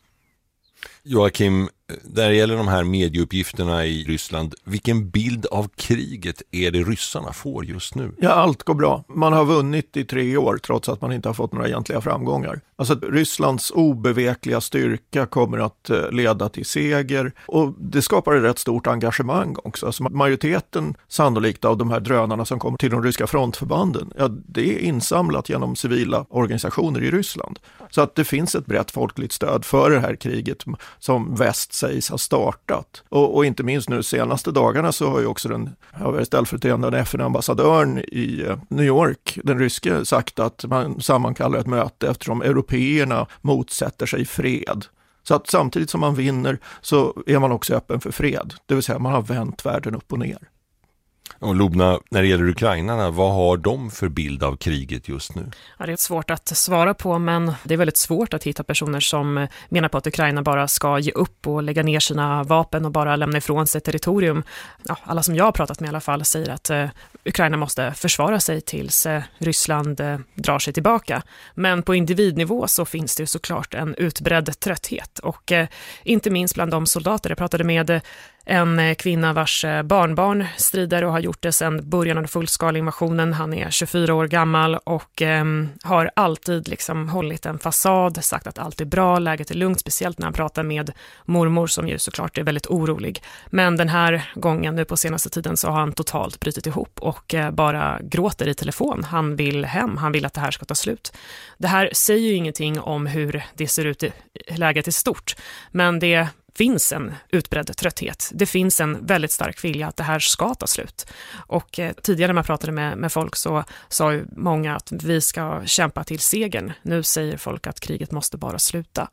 Joakim, där gäller de här medieuppgifterna i Ryssland, vilken bild av kriget är det ryssarna får just nu? Ja, allt går bra. Man har vunnit i 3 år trots att man inte har fått några egentliga framgångar. Alltså Rysslands obevekliga styrka kommer att leda till seger, och det skapar ett rätt stort engagemang också. Alltså majoriteten sannolikt av de här drönarna som kommer till de ryska frontförbanden, ja, det är insamlat genom civila organisationer i Ryssland. Så att det finns ett brett folkligt stöd för det här kriget som väst sägs ha startat. Och inte minst nu senaste dagarna så har ju också den ställföreträdande FN-ambassadören i New York, den ryske, sagt att man sammankallar ett möte eftersom européerna motsätter sig fred. Så att samtidigt som man vinner så är man också öppen för fred. Det vill säga man har vänt världen upp och ner. Och Lubna, när det gäller ukrainarna, vad har de för bild av kriget just nu? Ja, det är svårt att svara på, men det är väldigt svårt att hitta personer som menar på att Ukraina bara ska ge upp och lägga ner sina vapen och bara lämna ifrån sig territorium. Ja, alla som jag har pratat med i alla fall säger att Ukraina måste försvara sig tills Ryssland drar sig tillbaka. Men på individnivå så finns det ju såklart en utbredd trötthet, och inte minst bland de soldater. Jag pratade med en kvinna vars barnbarn strider och har gjort det sedan början av den fullskaliga invasionen. Han är 24 år gammal och har alltid liksom hållit en fasad, sagt att allt är bra, läget är lugnt, speciellt när han pratar med mormor som ju såklart är väldigt orolig. Men den här gången nu på senaste tiden så har han totalt brutit ihop och bara gråter i telefon. Han vill hem, han vill att det här ska ta slut. Det här säger ju ingenting om hur det ser ut i läget i stort, men det finns en utbredd trötthet. Det finns en väldigt stark vilja att det här ska ta slut. Och tidigare när man pratade med folk så sa ju många att vi ska kämpa till segern. Nu säger folk att kriget måste bara sluta.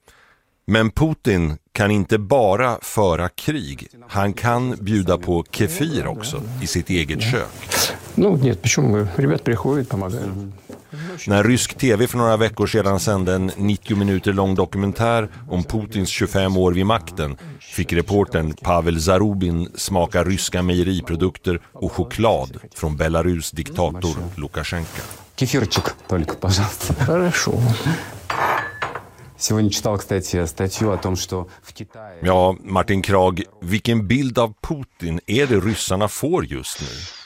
Men Putin kan inte bara föra krig. Han kan bjuda på kefir också i sitt eget kök. När rysk tv för några veckor sedan sände en 90 minuter lång dokumentär om Putins 25 år vid makten fick reportern Pavel Zarubin smaka ryska mejeriprodukter och choklad från Belarus diktator Lukasjenko. Кефирчик только, пожалуйста. Хорошо. Сегодня читал, кстати, статью о том, что в Китае... Ja, Martin Krag, vilken bild av Putin är det ryssarna får just nu?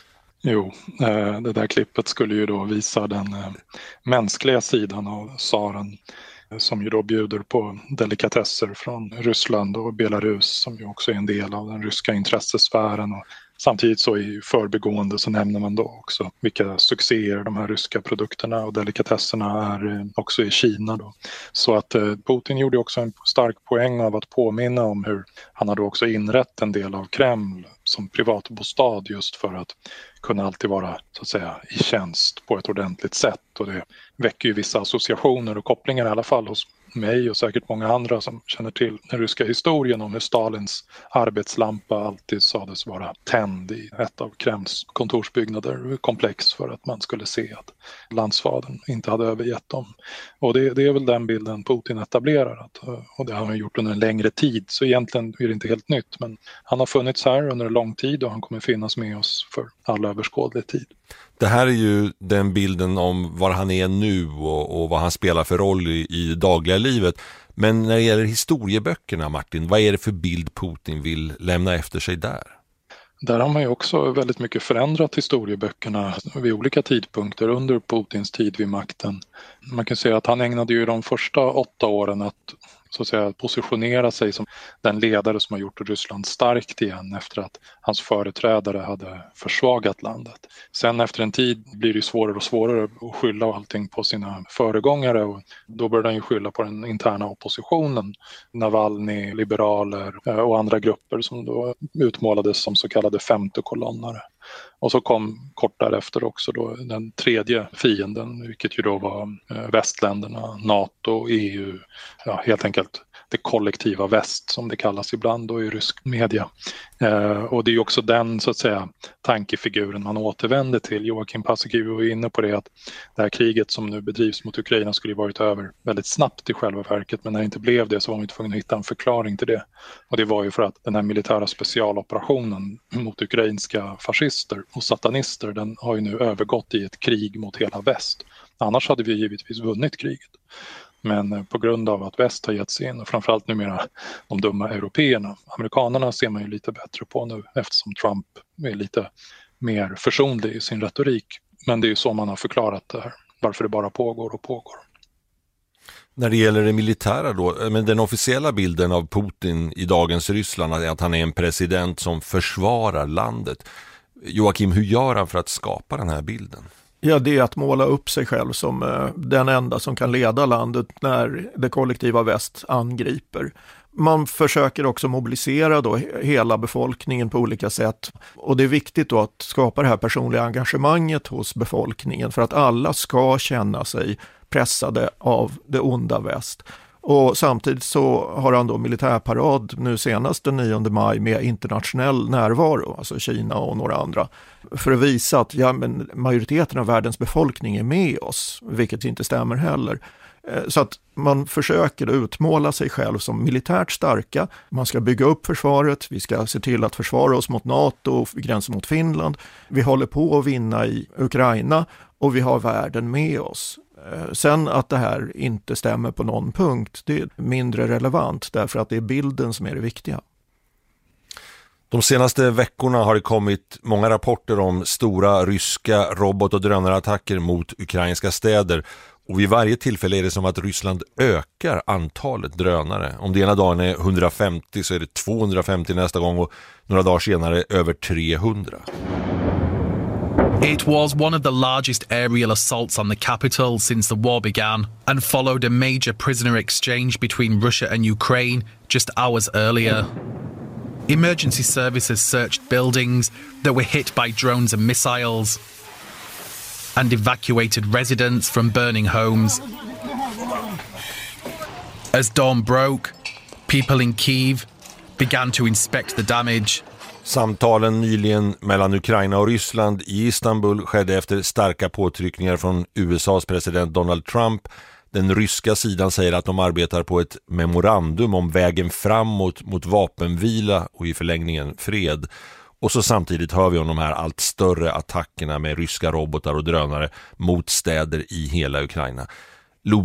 Jo, det där klippet skulle ju då visa den mänskliga sidan av tsaren som ju då bjuder på delikatesser från Ryssland och Belarus som ju också är en del av den ryska intressesfären. Och samtidigt så i förbigående så nämner man då också vilka succéer de här ryska produkterna och delikatesserna är också i Kina då. Så att Putin gjorde också en stark poäng av att påminna om hur han hade också inrett en del av Kreml som privatbostad just för att kunna alltid vara så att säga i tjänst på ett ordentligt sätt, och det väcker ju vissa associationer och kopplingar i alla fall hos mig och säkert många andra som känner till den ryska historien om hur Stalins arbetslampa alltid sades vara tänd i ett av Kremls kontorsbyggnader komplex för att man skulle se att landsfadern inte hade övergett dem. Och det är väl den bilden Putin etablerar, och det har han gjort under en längre tid, så egentligen är det inte helt nytt, men han har funnits här under en lång tid och han kommer finnas med oss för all överskådlig tid. Det här är ju den bilden om var han är nu och vad han spelar för roll i det dagliga livet. Men när det gäller historieböckerna, Martin, vad är det för bild Putin vill lämna efter sig där? Där har man ju också väldigt mycket förändrat historieböckerna vid olika tidpunkter under Putins tid vid makten. Man kan säga att han ägnade ju de första 8 åren att så att säga positionera sig som den ledare som har gjort Ryssland starkt igen efter att hans företrädare hade försvagat landet. Sen efter en tid blir det svårare och svårare att skylla allting på sina föregångare, och då började han ju skylla på den interna oppositionen, Navalny, liberaler och andra grupper som då utmålades som så kallade femte kolonnare. Och så kom kort därefter också då den tredje fienden, vilket ju då var västländerna, NATO, EU, ja, helt enkelt det kollektiva väst som det kallas ibland då i rysk media. Och det är ju också den så att säga tankefiguren man återvände till. Joakim Paasikivi var inne på det, att det här kriget som nu bedrivs mot Ukraina skulle varit över väldigt snabbt i själva verket, men när det inte blev det så var man tvungen att hitta en förklaring till det. Och det var ju för att den här militära specialoperationen mot ukrainska fascister och satanister, den har ju nu övergått i ett krig mot hela väst. Annars hade vi givetvis vunnit kriget. Men på grund av att väst har gett sig in, och framförallt numera de dumma européerna. Amerikanerna ser man ju lite bättre på nu eftersom Trump är lite mer försonlig i sin retorik. Men det är ju så man har förklarat det här, varför det bara pågår och pågår. När det gäller det militära då, men den officiella bilden av Putin i dagens Ryssland är att han är en president som försvarar landet. Joakim, hur gör han för att skapa den här bilden? Ja, det är att måla upp sig själv som den enda som kan leda landet när det kollektiva väst angriper. Man försöker också mobilisera då hela befolkningen på olika sätt. Och det är viktigt då att skapa det här personliga engagemanget hos befolkningen för att alla ska känna sig pressade av det onda väst. Och samtidigt så har han då militärparad nu senast den 9 maj med internationell närvaro, alltså Kina och några andra, för att visa att men majoriteten av världens befolkning är med oss, vilket inte stämmer heller. Så att man försöker utmåla sig själv som militärt starka. Man ska bygga upp försvaret, vi ska se till att försvara oss mot NATO och gränsen mot Finland. Vi håller på att vinna i Ukraina och vi har världen med oss. Sen att det här inte stämmer på någon punkt, det är mindre relevant därför att det är bilden som är det viktiga. De senaste veckorna har det kommit många rapporter om stora ryska robot- och drönarattacker mot ukrainska städer. Och vid varje tillfälle är det som att Ryssland ökar antalet drönare. Om det ena dagen är 150 så är det 250 nästa gång och några dagar senare över 300. It was one of the largest aerial assaults on the capital since the war began and followed a major prisoner exchange between Russia and Ukraine just hours earlier. Emergency services searched buildings that were hit by drones and missiles and evacuated residents from burning homes. As dawn broke, people in Kyiv began to inspect the damage. Samtalen nyligen mellan Ukraina och Ryssland i Istanbul skedde efter starka påtryckningar från USAs president Donald Trump. Den ryska sidan säger att de arbetar på ett memorandum om vägen framåt mot vapenvila och i förlängningen fred. Och så samtidigt hör vi om de här allt större attackerna med ryska robotar och drönare mot städer i hela Ukraina. Lubna,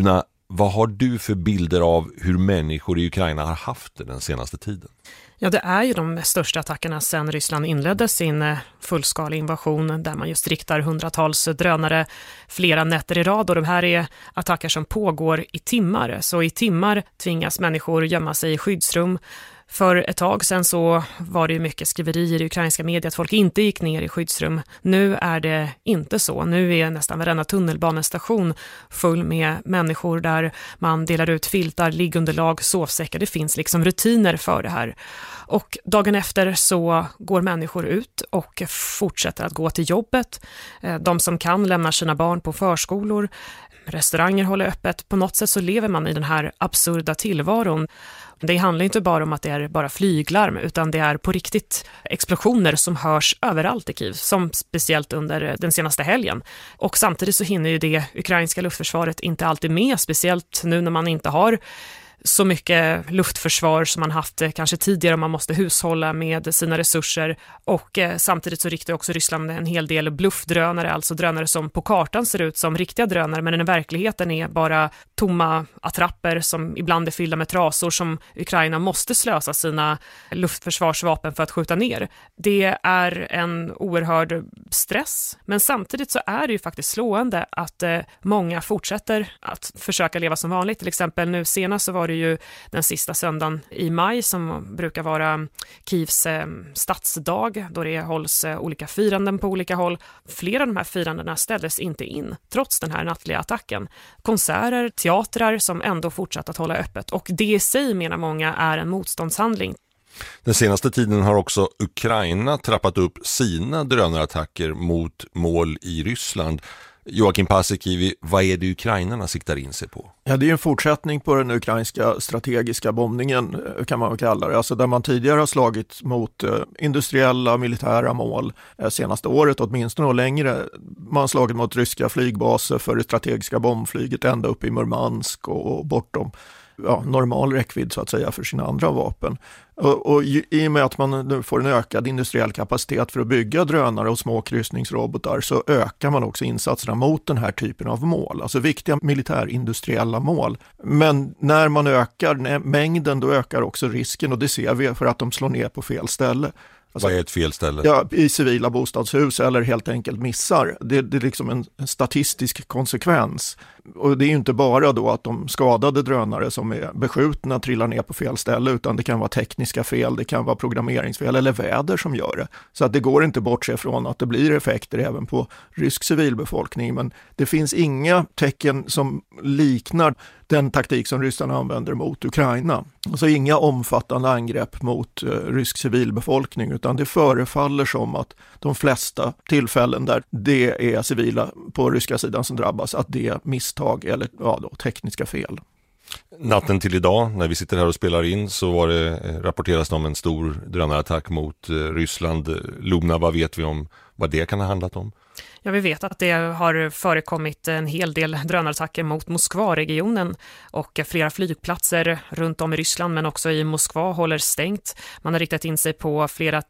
vad har du för bilder av hur människor i Ukraina har haft det den senaste tiden? Ja, det är ju de största attackerna sedan Ryssland inledde sin fullskaliga invasion där man just riktar hundratals drönare flera nätter i rad. Och de här är attacker som pågår i timmar. Så i timmar tvingas människor gömma sig i skyddsrum. För ett tag sedan så var det ju mycket skriverier i ukrainska medier att folk inte gick ner i skyddsrum. Nu är det inte så. Nu är nästan varenda tunnelbanestation full med människor där man delar ut filtar, liggunderlag, sovsäckar. Det finns liksom rutiner för det här. Och dagen efter så går människor ut och fortsätter att gå till jobbet. De som kan lämnar sina barn på förskolor. Restauranger håller öppet. På något sätt så lever man i den här absurda tillvaron. Det handlar inte bara om att det är bara flyglarm utan det är på riktigt explosioner som hörs överallt i Kiev, som speciellt under den senaste helgen. Och samtidigt så hinner ju det ukrainska luftförsvaret inte alltid med, speciellt nu när man inte har så mycket luftförsvar som man haft kanske tidigare och man måste hushålla med sina resurser. Och samtidigt så riktar också Ryssland en hel del bluffdrönare, alltså drönare som på kartan ser ut som riktiga drönare men i verkligheten är bara tomma attrapper som ibland är fyllda med trasor som Ukraina måste slösa sina luftförsvarsvapen för att skjuta ner. Det är en oerhörd stress, men samtidigt så är det ju faktiskt slående att många fortsätter att försöka leva som vanligt. Till exempel nu senast så var det ju den sista söndagen i maj som brukar vara Kievs stadsdag då det hålls olika firanden på olika håll. Flera av de här firandena ställdes inte in trots den här nattliga attacken. Konserter, teatrar som ändå fortsatt att hålla öppet och det i sig menar många är en motståndshandling. Den senaste tiden har också Ukraina trappat upp sina drönarattacker mot mål i Ryssland. Joakim Paasikivi, vad är det ukrainarna siktar in sig på? Ja, det är en fortsättning på den ukrainska strategiska bombningen kan man väl kalla det. Alltså där man tidigare har slagit mot industriella militära mål senaste året åtminstone och längre. Man har slagit mot ryska flygbaser för det strategiska bombflyget ända upp i Murmansk och bortom normal räckvidd så att säga för sina andra vapen. Och i och med att man nu får en ökad industriell kapacitet för att bygga drönare och små kryssningsrobotar så ökar man också insatserna mot den här typen av mål, alltså viktiga militärindustriella mål. Men när man ökar mängden då ökar också risken och det ser vi för att de slår ner på fel ställe. Alltså, vad är ett fel ställe? Ja, i civila bostadshus eller helt enkelt missar. Det är liksom en statistisk konsekvens. Och det är ju inte bara då att de skadade drönare som är beskjutna trillar ner på fel ställe utan det kan vara tekniska fel, det kan vara programmeringsfel eller väder som gör det. Så att det går inte bortse från att det blir effekter även på rysk civilbefolkning. Men det finns inga tecken som liknar den taktik som ryssarna använder mot Ukraina. Alltså inga omfattande angrepp mot rysk civilbefolkning utan det förefaller som att de flesta tillfällen där det är civila på ryska sidan som drabbas att det är misstag eller tekniska fel. Natten till idag när vi sitter här och spelar in så rapporteras det om en stor drönarattack mot Ryssland. Lubna, vad vet vi om vad det kan ha handlat om? Ja, vi vet att det har förekommit en hel del drönarattacker mot Moskva-regionen och flera flygplatser runt om i Ryssland men också i Moskva håller stängt. Man har riktat in sig på flera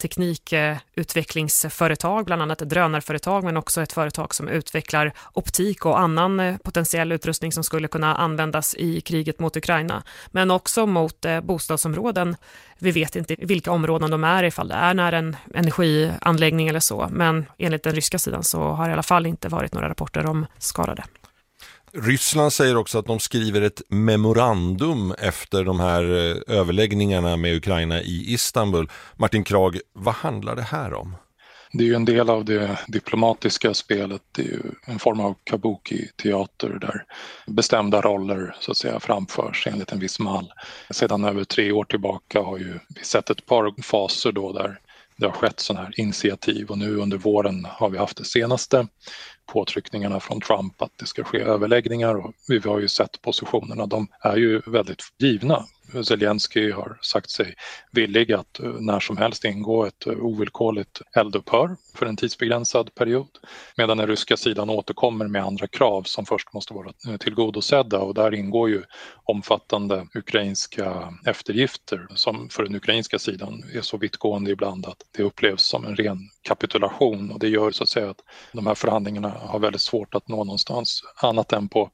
teknikutvecklingsföretag, bland annat ett drönarföretag men också ett företag som utvecklar optik och annan potentiell utrustning som skulle kunna användas i kriget mot Ukraina. Men också mot bostadsområden. Vi vet inte vilka områden de är ifall det är nära en energianläggning eller så. Men enligt den ryska sidan så har i alla fall inte varit några rapporter om skadade. Ryssland säger också att de skriver ett memorandum efter de här överläggningarna med Ukraina i Istanbul. Martin Krag, vad handlar det här om? Det är ju en del av det diplomatiska spelet, det är ju en form av kabuki-teater där bestämda roller så att säga framförs enligt en viss mall. Sedan över 3 år tillbaka har ju vi sett ett par faser då där det har skett sådana här initiativ och nu under våren har vi haft det senaste påtryckningarna från Trump att det ska ske överläggningar och vi har ju sett positionerna, de är ju väldigt givna. Zelensky har sagt sig villig att när som helst ingå ett ovillkorligt eldupphör för en tidsbegränsad period. Medan den ryska sidan återkommer med andra krav som först måste vara tillgodosedda och där ingår ju omfattande ukrainska eftergifter som för den ukrainska sidan är så vittgående ibland att det upplevs som en ren kapitulation och det gör så att säga att de här förhandlingarna har väldigt svårt att nå någonstans annat än på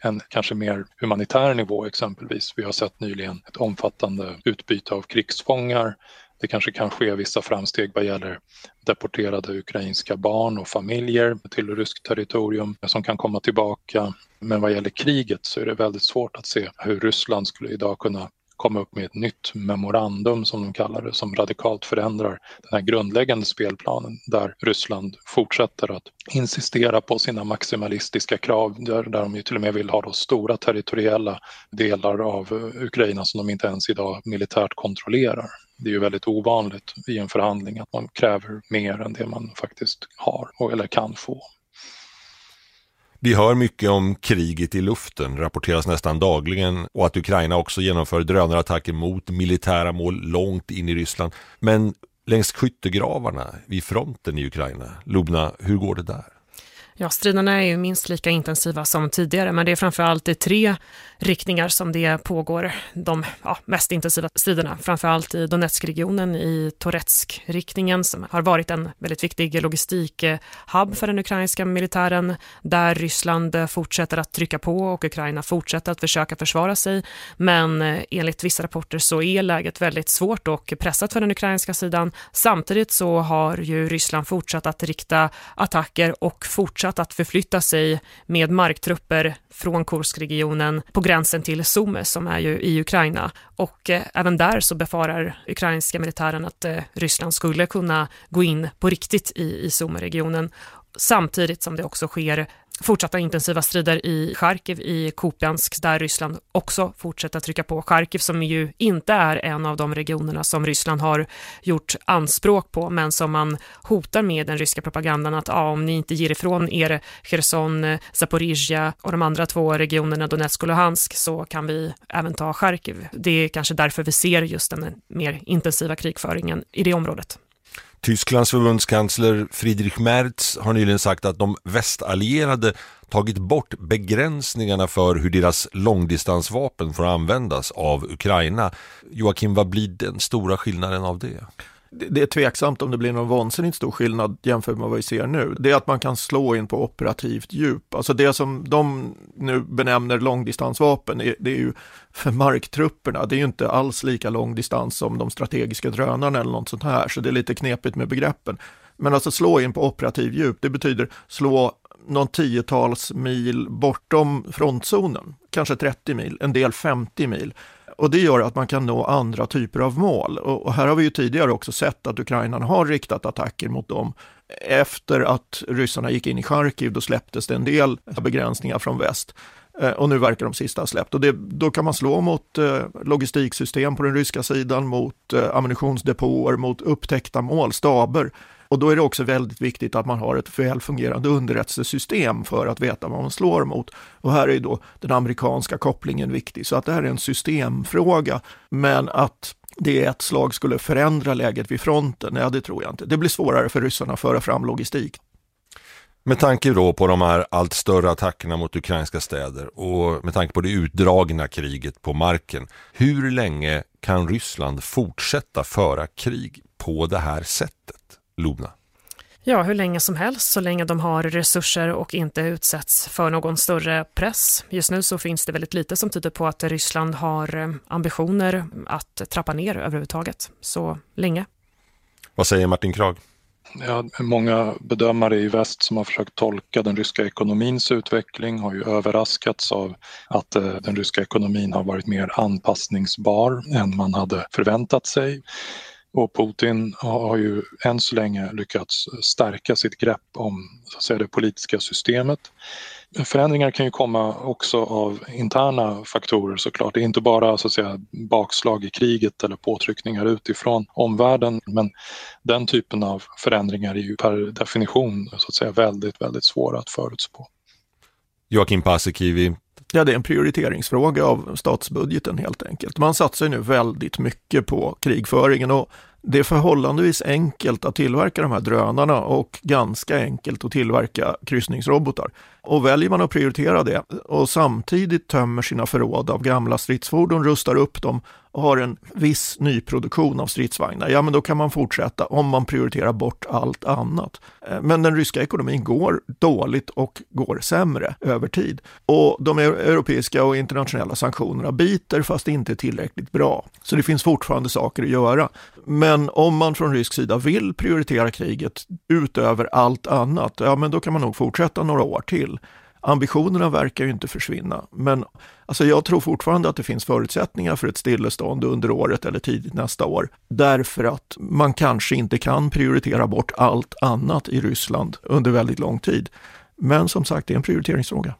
en kanske mer humanitär nivå exempelvis. Vi har sett nyligen ett omfattande utbyte av krigsfångar. Det kanske kan ske vissa framsteg vad gäller deporterade ukrainska barn och familjer till ryskt territorium som kan komma tillbaka. Men vad gäller kriget så är det väldigt svårt att se hur Ryssland skulle idag kunna komma upp med ett nytt memorandum som de kallar det, som radikalt förändrar den här grundläggande spelplanen där Ryssland fortsätter att insistera på sina maximalistiska krav där de ju till och med vill ha då stora territoriella delar av Ukraina som de inte ens idag militärt kontrollerar. Det är ju väldigt ovanligt i en förhandling att man kräver mer än det man faktiskt har eller kan få. Vi hör mycket om kriget i luften, rapporteras nästan dagligen, och att Ukraina också genomför drönarattacker mot militära mål långt in i Ryssland. Men längs skyttegravarna vid fronten i Ukraina, Lubna, hur går det där? Ja, striderna är ju minst lika intensiva som tidigare, men det är framförallt i 3 riktningar som det pågår de mest intensiva striderna. Framförallt i Donetsk-regionen, i Toretsk-riktningen som har varit en väldigt viktig logistikhub för den ukrainska militären, där Ryssland fortsätter att trycka på och Ukraina fortsätter att försöka försvara sig. Men enligt vissa rapporter så är läget väldigt svårt och pressat för den ukrainska sidan. Samtidigt så har ju Ryssland fortsatt att rikta attacker och fortsatt att förflytta sig med marktrupper från Kurskregionen på gränsen till Sumy som är ju i Ukraina. Och även där så befarar ukrainska militären att Ryssland skulle kunna gå in på riktigt i Sumy-regionen. Samtidigt som det också sker fortsatta intensiva strider i Charkiv i Kupiansk, där Ryssland också fortsätter trycka på. Charkiv som ju inte är en av de regionerna som Ryssland har gjort anspråk på, men som man hotar med den ryska propagandan att om ni inte ger ifrån er Cherson, Zaporizhia och de andra 2 regionerna Donetsk och Luhansk så kan vi även ta Charkiv. Det är kanske därför vi ser just den mer intensiva krigföringen i det området. Tysklands förbundskansler Friedrich Merz har nyligen sagt att de västallierade tagit bort begränsningarna för hur deras långdistansvapen får användas av Ukraina. Joakim, vad blir den stora skillnaden av det? Det är tveksamt om det blir någon vansinnigt stor skillnad jämfört med vad vi ser nu. Det är att man kan slå in på operativt djup. Alltså det som de nu benämner långdistansvapen, det är ju för marktrupperna. Det är ju inte alls lika lång distans som de strategiska drönarna eller något sånt här. Så det är lite knepigt med begreppen. Men alltså slå in på operativ djup, det betyder slå någon 10-tals mil bortom frontzonen. Kanske 30 mil, en del 50 mil. Och det gör att man kan nå andra typer av mål. Och här har vi ju tidigare också sett att Ukraina har riktat attacker mot dem. Efter att ryssarna gick in i Charkiv, då släpptes det en del begränsningar från väst. Och nu verkar de sista ha släppt. Och då kan man slå mot logistiksystem på den ryska sidan, mot ammunitionsdepåer, mot upptäckta mål, staber. Och då är det också väldigt viktigt att man har ett väl fungerande underrättelsesystem för att veta vad man slår mot. Och här är då den amerikanska kopplingen viktig. Så att det här är en systemfråga. Men att det ett slag skulle förändra läget vid fronten, nej, det tror jag inte. Det blir svårare för ryssarna att föra fram logistik. Med tanke då på de här allt större attackerna mot ukrainska städer och med tanke på det utdragna kriget på marken, hur länge kan Ryssland fortsätta föra krig på det här sättet? Lubna. Ja, hur länge som helst, så länge de har resurser och inte utsätts för någon större press. Just nu så finns det väldigt lite som tyder på att Ryssland har ambitioner att trappa ner överhuvudtaget. Så länge. Vad säger Martin Krag? Ja, många bedömare i väst som har försökt tolka den ryska ekonomins utveckling har ju överraskats av att den ryska ekonomin har varit mer anpassningsbar än man hade förväntat sig. Och Putin har ju än så länge lyckats stärka sitt grepp om så att säga, det politiska systemet. Förändringar kan ju komma också av interna faktorer såklart. Det är inte bara så att säga, bakslag i kriget eller påtryckningar utifrån omvärlden. Men den typen av förändringar är ju per definition så att säga, väldigt, väldigt svåra att förutspå. Joakim Paasikivi. Ja, det är en prioriteringsfråga av statsbudgeten helt enkelt. Man satsar nu väldigt mycket på krigföringen och det är förhållandevis enkelt att tillverka de här drönarna och ganska enkelt att tillverka kryssningsrobotar. Och väljer man att prioritera det och samtidigt tömmer sina förråd av gamla stridsfordon, rustar upp dem har en viss nyproduktion av stridsvagnar, ja men då kan man fortsätta om man prioriterar bort allt annat. Men den ryska ekonomin går dåligt och går sämre över tid. Och de europeiska och internationella sanktionerna biter fast inte tillräckligt bra. Så det finns fortfarande saker att göra. Men om man från rysk sida vill prioritera kriget utöver allt annat, ja men då kan man nog fortsätta några år till. Ambitionerna verkar ju inte försvinna, men alltså jag tror fortfarande att det finns förutsättningar för ett stillestånd under året eller tidigt nästa år. Därför att man kanske inte kan prioritera bort allt annat i Ryssland under väldigt lång tid. Men som sagt, det är en prioriteringsfråga.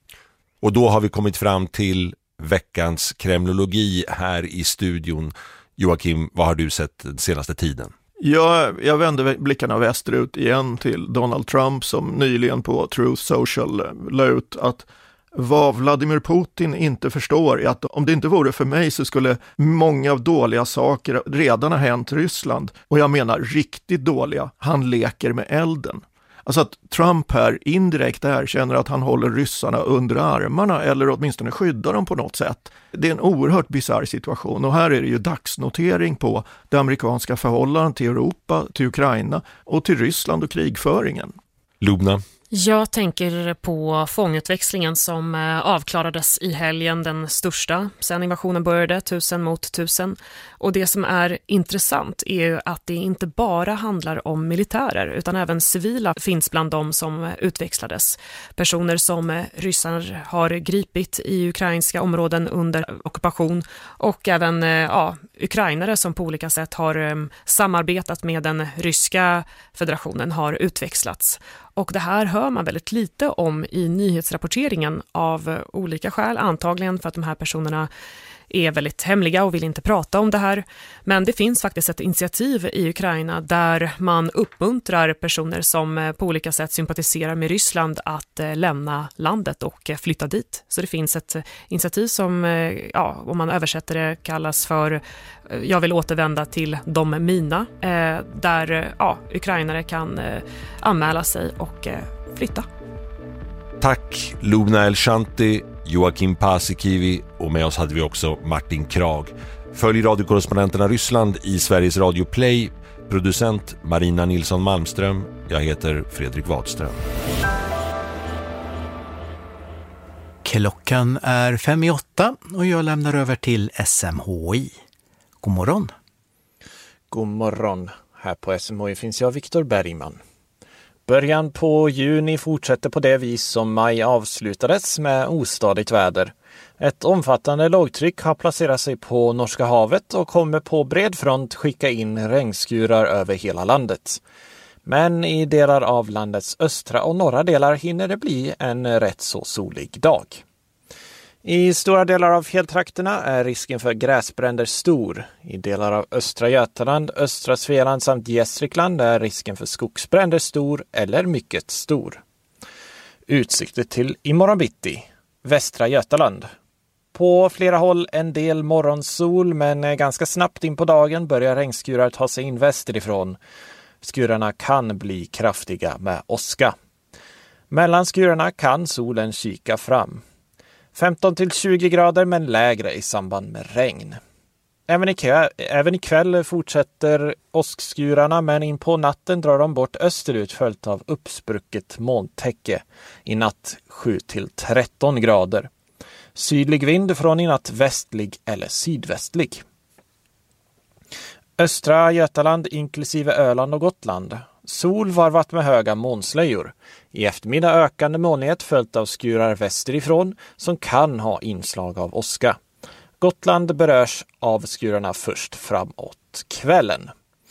Och då har vi kommit fram till veckans kremlologi här i studion. Joakim, vad har du sett den senaste tiden? Jag vänder blickarna västerut igen till Donald Trump som nyligen på Truth Social la ut att vad Vladimir Putin inte förstår är att om det inte vore för mig så skulle många dåliga saker redan ha hänt Ryssland. Och jag menar riktigt dåliga. Han leker med elden. Alltså att Trump här indirekt erkänner att han håller ryssarna under armarna eller åtminstone skyddar dem på något sätt. Det är en oerhört bizarr situation och här är det ju dagsnotering på det amerikanska förhållandet till Europa, till Ukraina och till Ryssland och krigföringen. Lubna? Jag tänker på fångutväxlingen som avklarades i helgen, den största sedan invasionen började, 1000 mot 1000. Och det som är intressant är ju att det inte bara handlar om militärer utan även civila finns bland dem som utväxlades. Personer som ryssar har gripit i ukrainska områden under ockupation och även ukrainare som på olika sätt har samarbetat med den ryska federationen har utväxlats. Och det här hör man väldigt lite om i nyhetsrapporteringen av olika skäl, antagligen för att de här personerna är väldigt hemliga och vill inte prata om det här. Men det finns faktiskt ett initiativ i Ukraina där man uppmuntrar personer som på olika sätt sympatiserar med Ryssland att lämna landet och flytta dit. Så det finns ett initiativ som, om man översätter det, kallas för Jag vill återvända till de mina, där ukrainare kan anmäla sig och flytta. Tack Lubna Elshanti, Joakim Paasikivi och med oss hade vi också Martin Krag. Följ radiokorrespondenterna Ryssland i Sveriges Radio Play. Producent Marina Nilsson Malmström. Jag heter Fredrik Wadström. Klockan är 5:08 och jag lämnar över till SMHI. God morgon. God morgon. Här på SMHI finns jag, Viktor Bergman. Början på juni fortsätter på det vis som maj avslutades med ostadigt väder. Ett omfattande lågtryck har placerat sig på Norska havet och kommer på bred front skicka in regnskurar över hela landet. Men i delar av landets östra och norra delar hinner det bli en rätt så solig dag. I stora delar av fjälltrakterna är risken för gräsbränder stor. I delar av östra Götaland, östra Svealand samt Gästrikland är risken för skogsbränder stor eller mycket stor. Utsikter till imorgon bitti, västra Götaland. På flera håll en del morgonsol, men ganska snabbt in på dagen börjar regnskurar ta sig in västerifrån. Skurarna kan bli kraftiga med åska. Mellan skurarna kan solen kika fram. 15-20 grader men lägre i samband med regn. Även ikväll fortsätter åskskurarna, men in på natten drar de bort österut följt av uppsprucket molntäcke. I natt 7-13 grader. Sydlig vind från i natt västlig eller sydvästlig. Östra Götaland inklusive Öland och Gotland. Sol varvat med höga molnslöjor. I eftermiddag ökande molnighet följt av skurar västerifrån som kan ha inslag av åska. Gotland berörs av skurarna först framåt kvällen.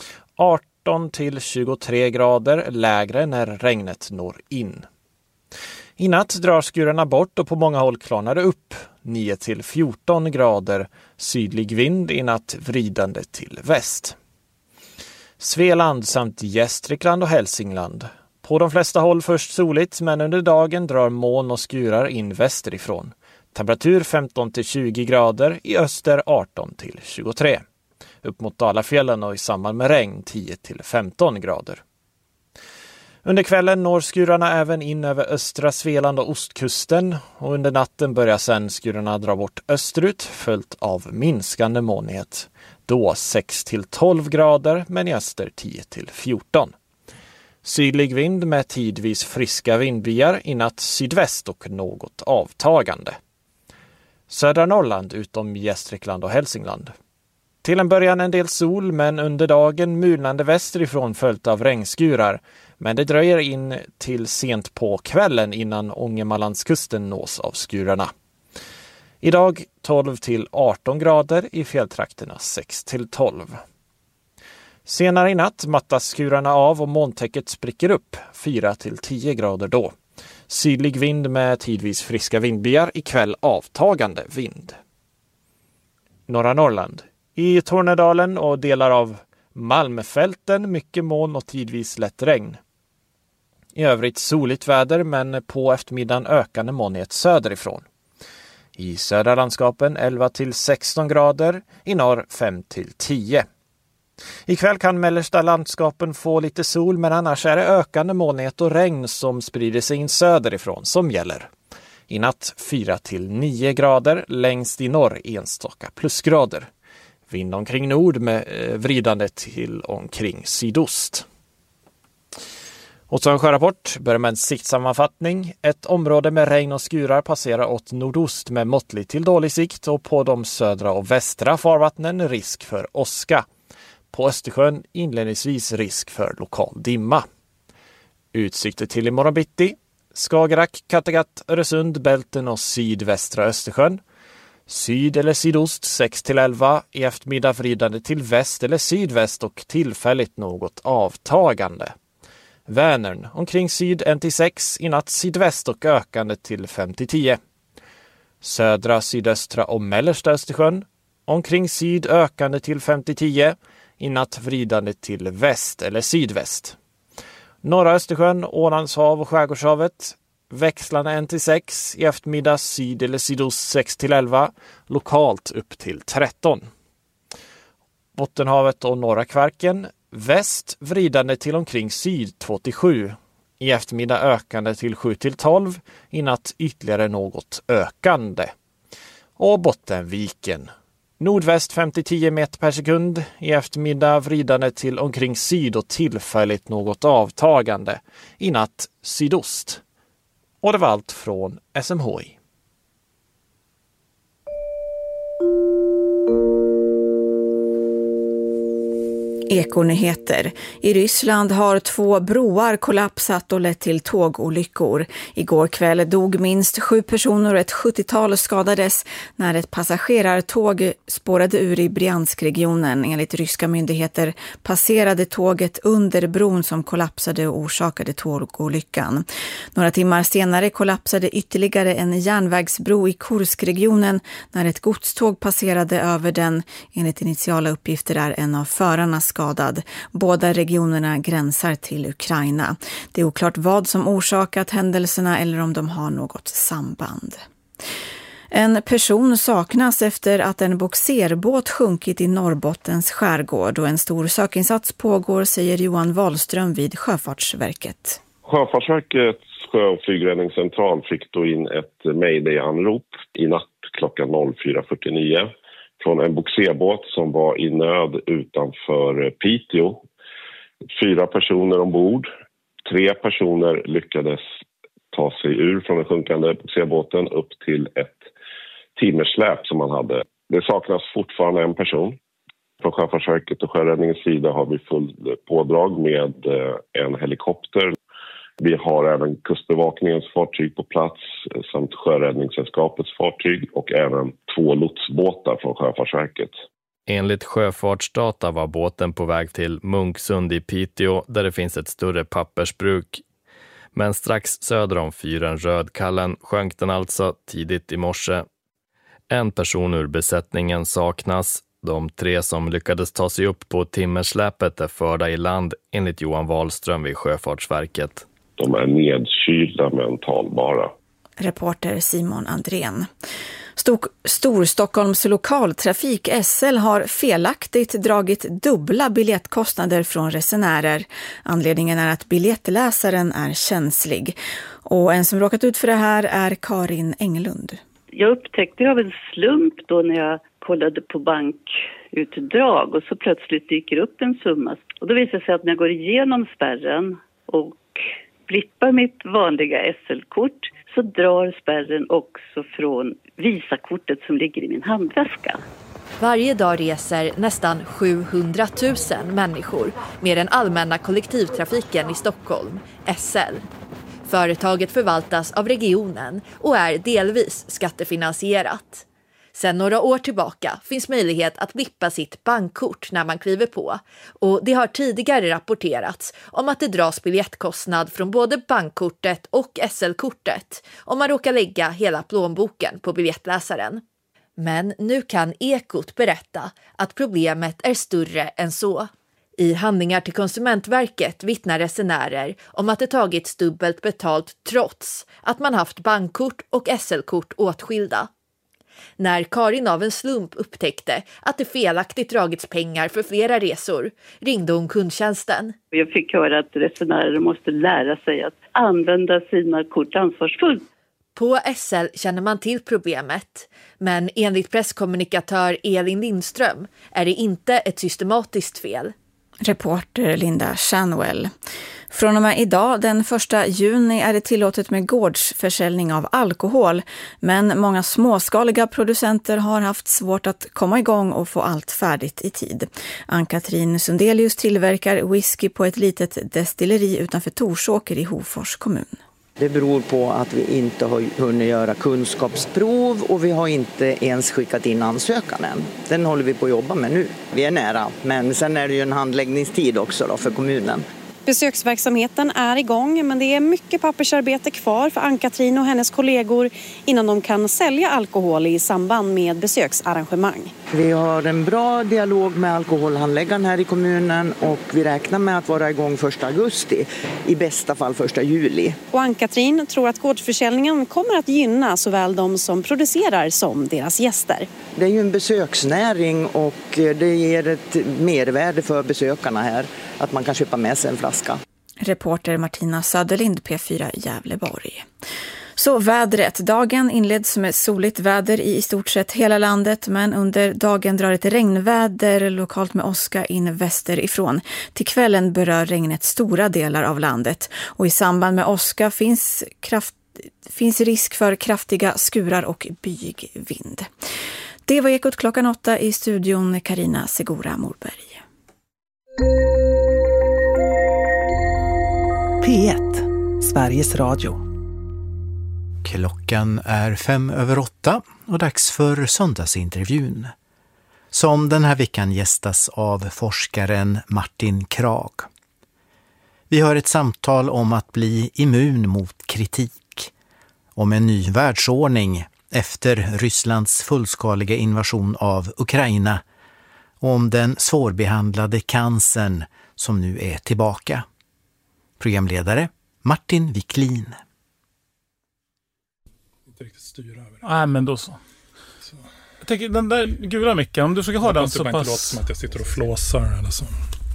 18-23 grader lägre när regnet når in. I natt drar skurarna bort och på många håll klarnar det upp. 9-14 grader sydlig vind, i natt vridande till väst. Svealand samt Gästrikland och Hälsingland. På de flesta håll först soligt, men under dagen drar moln och skurar in västerifrån. Temperatur 15-20 grader, i öster 18-23. Upp mot Dalafjällen och i samband med regn 10-15 grader. Under kvällen når skurarna även in över östra Svealand och ostkusten och under natten börjar sedan skurarna dra bort österut följt av minskande molnighet. Då 6-12 grader men i öster 10-14. Sydlig vind med tidvis friska vindbyar i natt sydväst och något avtagande. Södra Norrland utom Gästrikland och Hälsingland. Till en början en del sol men under dagen mulnande västerifrån följt av regnskurar. Men det dröjer in till sent på kvällen innan Ångermanlandskusten nås av skurarna. Idag 12-18 grader, i fjälltrakterna 6-12. Senare i natt mattas skurarna av och molntäcket spricker upp 4-10 grader då. Sydlig vind med tidvis friska vindbyar, ikväll avtagande vind. Norra Norrland. I Tornedalen och delar av Malmfälten mycket moln och tidvis lätt regn. I övrigt soligt väder men på eftermiddagen ökande molnighet söderifrån. I södra landskapen 11-16 grader, i norr 5-10. Ikväll kan mellersta landskapen få lite sol men annars är det ökande molnighet och regn som sprider sig in söderifrån som gäller. I natt 4-9 grader, längst i norr enstaka plusgrader. Vind omkring nord med vridande till omkring sydost. Och så en sjörapport börjar med en siktsammanfattning. Ett område med regn och skurar passerar åt nordost med måttlig till dålig sikt och på de södra och västra farvattnen risk för åska. På Östersjön inledningsvis risk för lokal dimma. Utsikter till imorgon bitti. Skagerrak, Kattegatt, Öresund, Bälten och sydvästra Östersjön. Syd eller sydost 6-11, i eftermiddag vridande till väst eller sydväst och tillfälligt något avtagande. Vänern omkring syd 1-6, i natt sydväst och ökande till 5-10. Södra, sydöstra och mellersta Östersjön omkring syd ökande till 5-10, i natt vridande till väst eller sydväst. Norra Östersjön, Ålandshav och Skärgårdshavet växlande 1-6, i eftermiddag syd eller sydost 6-11, lokalt upp till 13. Bottenhavet och norra Kvarken, väst vridande till omkring syd 2-7, i eftermiddag ökande till 7-12, i natt ytterligare något ökande. Och Bottenviken, nordväst 5-10 meter per sekund, i eftermiddag vridande till omkring syd och tillfälligt något avtagande, i natt sydost. Och det var allt från SMHI. Ekonyheter. I Ryssland har 2 broar kollapsat och lett till tågolyckor. Igår kväll dog minst 7 personer och ett 70-tal skadades när ett passagerartåg spårade ur i Bryansk-regionen. Enligt ryska myndigheter passerade tåget under bron som kollapsade och orsakade tågolyckan. Några timmar senare kollapsade ytterligare en järnvägsbro i Kursk-regionen när ett godståg passerade över den. Enligt initiala uppgifter är en av förarna skadad. Båda regionerna gränsar till Ukraina. Det är oklart vad som orsakat händelserna eller om de har något samband. En person saknas efter att en boxerbåt sjunkit i Norrbottens skärgård och en stor sökinsats pågår, säger Johan Wahlström vid Sjöfartsverket. Sjöfartsverkets sjö- och flygräddningscentral fick då in ett mayday-anrop i natt klockan 04.49 från en boxerbåt som var i nöd utanför Piteå. 4 personer ombord. 3 personer lyckades ta sig ur från den sjunkande boxerbåten upp till ett timmersläp som man hade. Det saknas fortfarande en person. Från Sjöfartsverket och Sjöräddningens sida har vi full pådrag med en helikopter. Vi har även Kustbevakningens fartyg på plats samt Sjöräddningssällskapets fartyg och även 2 lotsbåtar från Sjöfartsverket. Enligt Sjöfartsdata var båten på väg till Munksund i Piteå där det finns ett större pappersbruk. Men strax söder om fyren Rödkallen sjönk den alltså tidigt i morse. En person ur besättningen saknas. De 3 som lyckades ta sig upp på timmersläpet är förda i land enligt Johan Wahlström vid Sjöfartsverket. De är nedkylda men talbara. Reporter Simon Andrén. Storstockholms lokaltrafik SL har felaktigt dragit dubbla biljettkostnader från resenärer. Anledningen är att biljettläsaren är känslig. Och en som råkat ut för det här är Karin Englund. Jag upptäckte av en slump då när jag kollade på bankutdrag och så plötsligt dyker upp en summa. Och då visar det sig att när jag går igenom spärren och blippar mitt vanliga SL-kort så drar spärren också från Visakortet som ligger i min handväska. Varje dag reser nästan 700 000 människor med den allmänna kollektivtrafiken i Stockholm, SL. Företaget förvaltas av regionen och är delvis skattefinansierat. Sedan några år tillbaka finns möjlighet att blippa sitt bankkort när man kliver på, och det har tidigare rapporterats om att det dras biljettkostnad från både bankkortet och SL-kortet om man råkar lägga hela plånboken på biljettläsaren. Men nu kan Ekot berätta att problemet är större än så. I handlingar till Konsumentverket vittnar resenärer om att det tagits dubbelt betalt trots att man haft bankkort och SL-kort åtskilda. När Karin av en slump upptäckte att det felaktigt dragits pengar för flera resor ringde hon kundtjänsten. Jag fick höra att resenärer måste lära sig att använda sina kort ansvarsfullt. På SL känner man till problemet, men enligt presskommunikatör Elin Lindström är det inte ett systematiskt fel. Reporter Linda Shanwell. Från och med idag, den 1 juni, är det tillåtet med gårdsförsäljning av alkohol. Men många småskaliga producenter har haft svårt att komma igång och få allt färdigt i tid. Ann-Katrin Sundelius tillverkar whisky på ett litet destilleri utanför Torsåker i Hofors kommun. Det beror på att vi inte har hunnit göra kunskapsprov och vi har inte ens skickat in ansökan än. Den håller vi på att jobba med nu. Vi är nära, men sen är det ju en handläggningstid också då för kommunen. Besöksverksamheten är igång, men det är mycket pappersarbete kvar för Ann-Katrin och hennes kollegor innan de kan sälja alkohol i samband med besöksarrangemang. Vi har en bra dialog med alkoholhandläggaren här i kommunen och vi räknar med att vara igång 1 augusti, i bästa fall 1 juli. Och Ann-Katrin tror att gårdsförsäljningen kommer att gynna såväl de som producerar som deras gäster. Det är ju en besöksnäring och det ger ett mervärde för besökarna här att man kan köpa med sig en flaska. Reporter Martina Söderlind, P4 Gävleborg. Så vädret. Dagen inleds med soligt väder i stort sett hela landet, men under dagen drar ett regnväder lokalt med åska in västerifrån. Till kvällen berör regnet stora delar av landet och i samband med åska finns risk för kraftiga skurar och byig vind. Det var Ekot klockan 8, i studion Carina Segura Morberg. P1, Sveriges Radio. Klockan är 7:05 och dags för söndagsintervjun. Som den här veckan gästas av forskaren Martin Krag. Vi har ett samtal om att bli immun mot kritik. Om en ny världsordning efter Rysslands fullskaliga invasion av Ukraina. Och om den svårbehandlade cancern som nu är tillbaka. Programledare Martin Wiklin. Inte riktigt styra över det. Nej, men då så. Jag tänker, den där gula micken, om du försöker ha den så pass... Det låter som att jag sitter och flåsar eller så.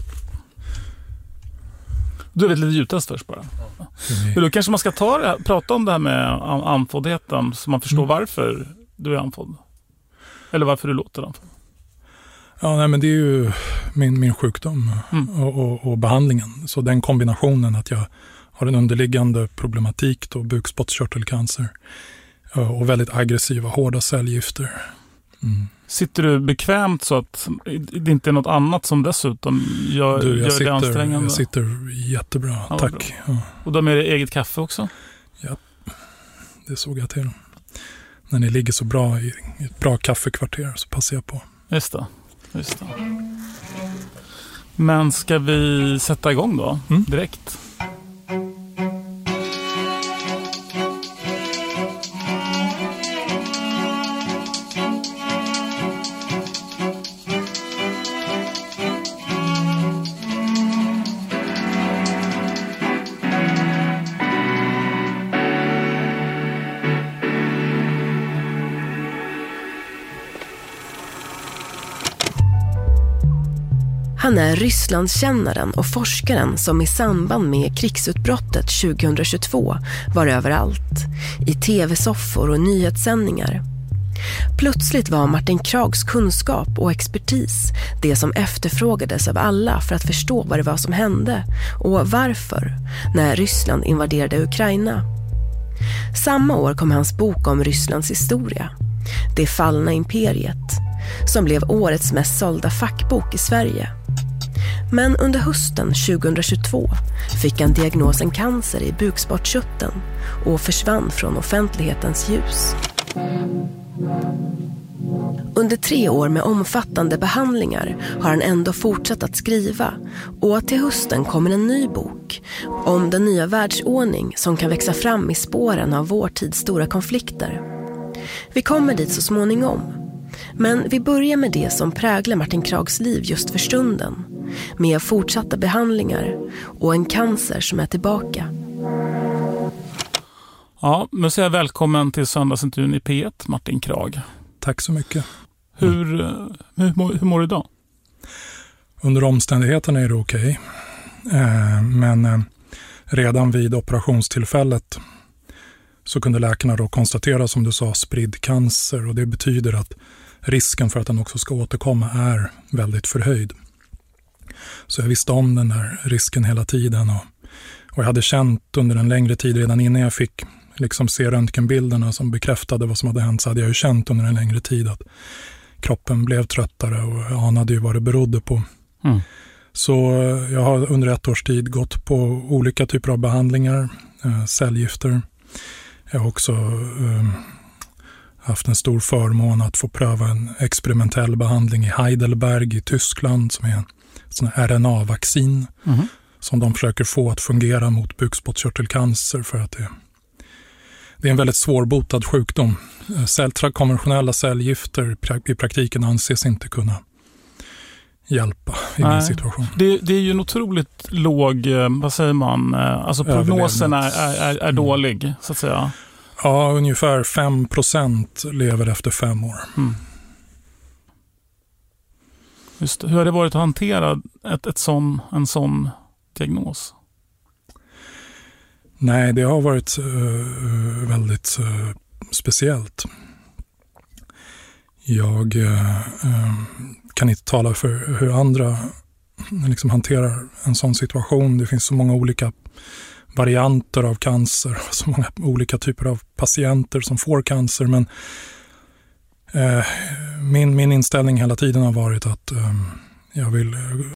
Du är lite ljudtest först bara. Ja. Men då kanske man ska prata om det här med andfåddheten så man förstår varför du är andfådd. Eller varför du låter andfådd. Ja, nej, men det är ju min sjukdom och behandlingen. Så den kombinationen att jag har en underliggande problematik då, bukspottkörtelcancer och väldigt aggressiva, hårda cellgifter. Mm. Sitter du bekvämt så att det inte är något annat som dessutom gör det ansträngande? Jag sitter jättebra, ja, tack. Ja. Och då med eget kaffe också? Ja, det såg jag till. När ni ligger så bra i ett bra kaffekvarter så passar jag på. Just det. Men ska vi sätta igång då? Direkt? Han är Rysslandskännaren och forskaren som i samband med krigsutbrottet 2022 var överallt, i tv-soffor och nyhetssändningar. Plötsligt var Martin Krags kunskap och expertis det som efterfrågades av alla för att förstå vad det var som hände och varför när Ryssland invaderade Ukraina. Samma år kom hans bok om Rysslands historia, Det fallna imperiet, som blev årets mest sålda fackbok i Sverige. Men under hösten 2022 fick han diagnosen cancer i bukspottkörteln och försvann från offentlighetens ljus. Under 3 år med omfattande behandlingar har han ändå fortsatt att skriva, och till hösten kommer en ny bok om den nya världsordning som kan växa fram i spåren av vår tids stora konflikter. Vi kommer dit så småningom, men vi börjar med det som präglar Martin Krags liv just för stunden, med fortsatta behandlingar och en cancer som är tillbaka. Ja, men så är jag välkommen till söndagsintervjun i P1, Martin Krag. Tack så mycket. Hur mår du idag? Under omständigheterna är det okej. Men redan vid operationstillfället så kunde läkarna då konstatera, som du sa, spridd cancer, och det betyder att risken för att den också ska återkomma är väldigt förhöjd. Så jag visste om den där risken hela tiden, och jag hade känt under en längre tid, redan innan jag fick liksom se röntgenbilderna som bekräftade vad som hade hänt, så hade jag ju känt under en längre tid att kroppen blev tröttare, och jag anade ju vad det berodde på. Så jag har under 1 års tid gått på olika typer av behandlingar, cellgifter. Jag har också haft en stor förmån att få pröva en experimentell behandling i Heidelberg i Tyskland, som är en sån här RNA-vaccin som de försöker få att fungera mot bukspottkörtelcancer, för att det är en väldigt svårbotad sjukdom. Konventionella cellgifter i praktiken anses inte kunna hjälpa i min situation. Det är ju en otroligt låg, vad säger man, alltså prognosen är dålig, så att säga. Ja, ungefär 5% lever efter 5 år. Just det. Hur har det varit att hantera en sån diagnos? Nej, det har varit väldigt speciellt. Jag kan inte tala för hur andra liksom hanterar en sån situation. Det finns så många olika varianter av cancer, så många olika typer av patienter som får cancer, men min inställning hela tiden har varit att jag vill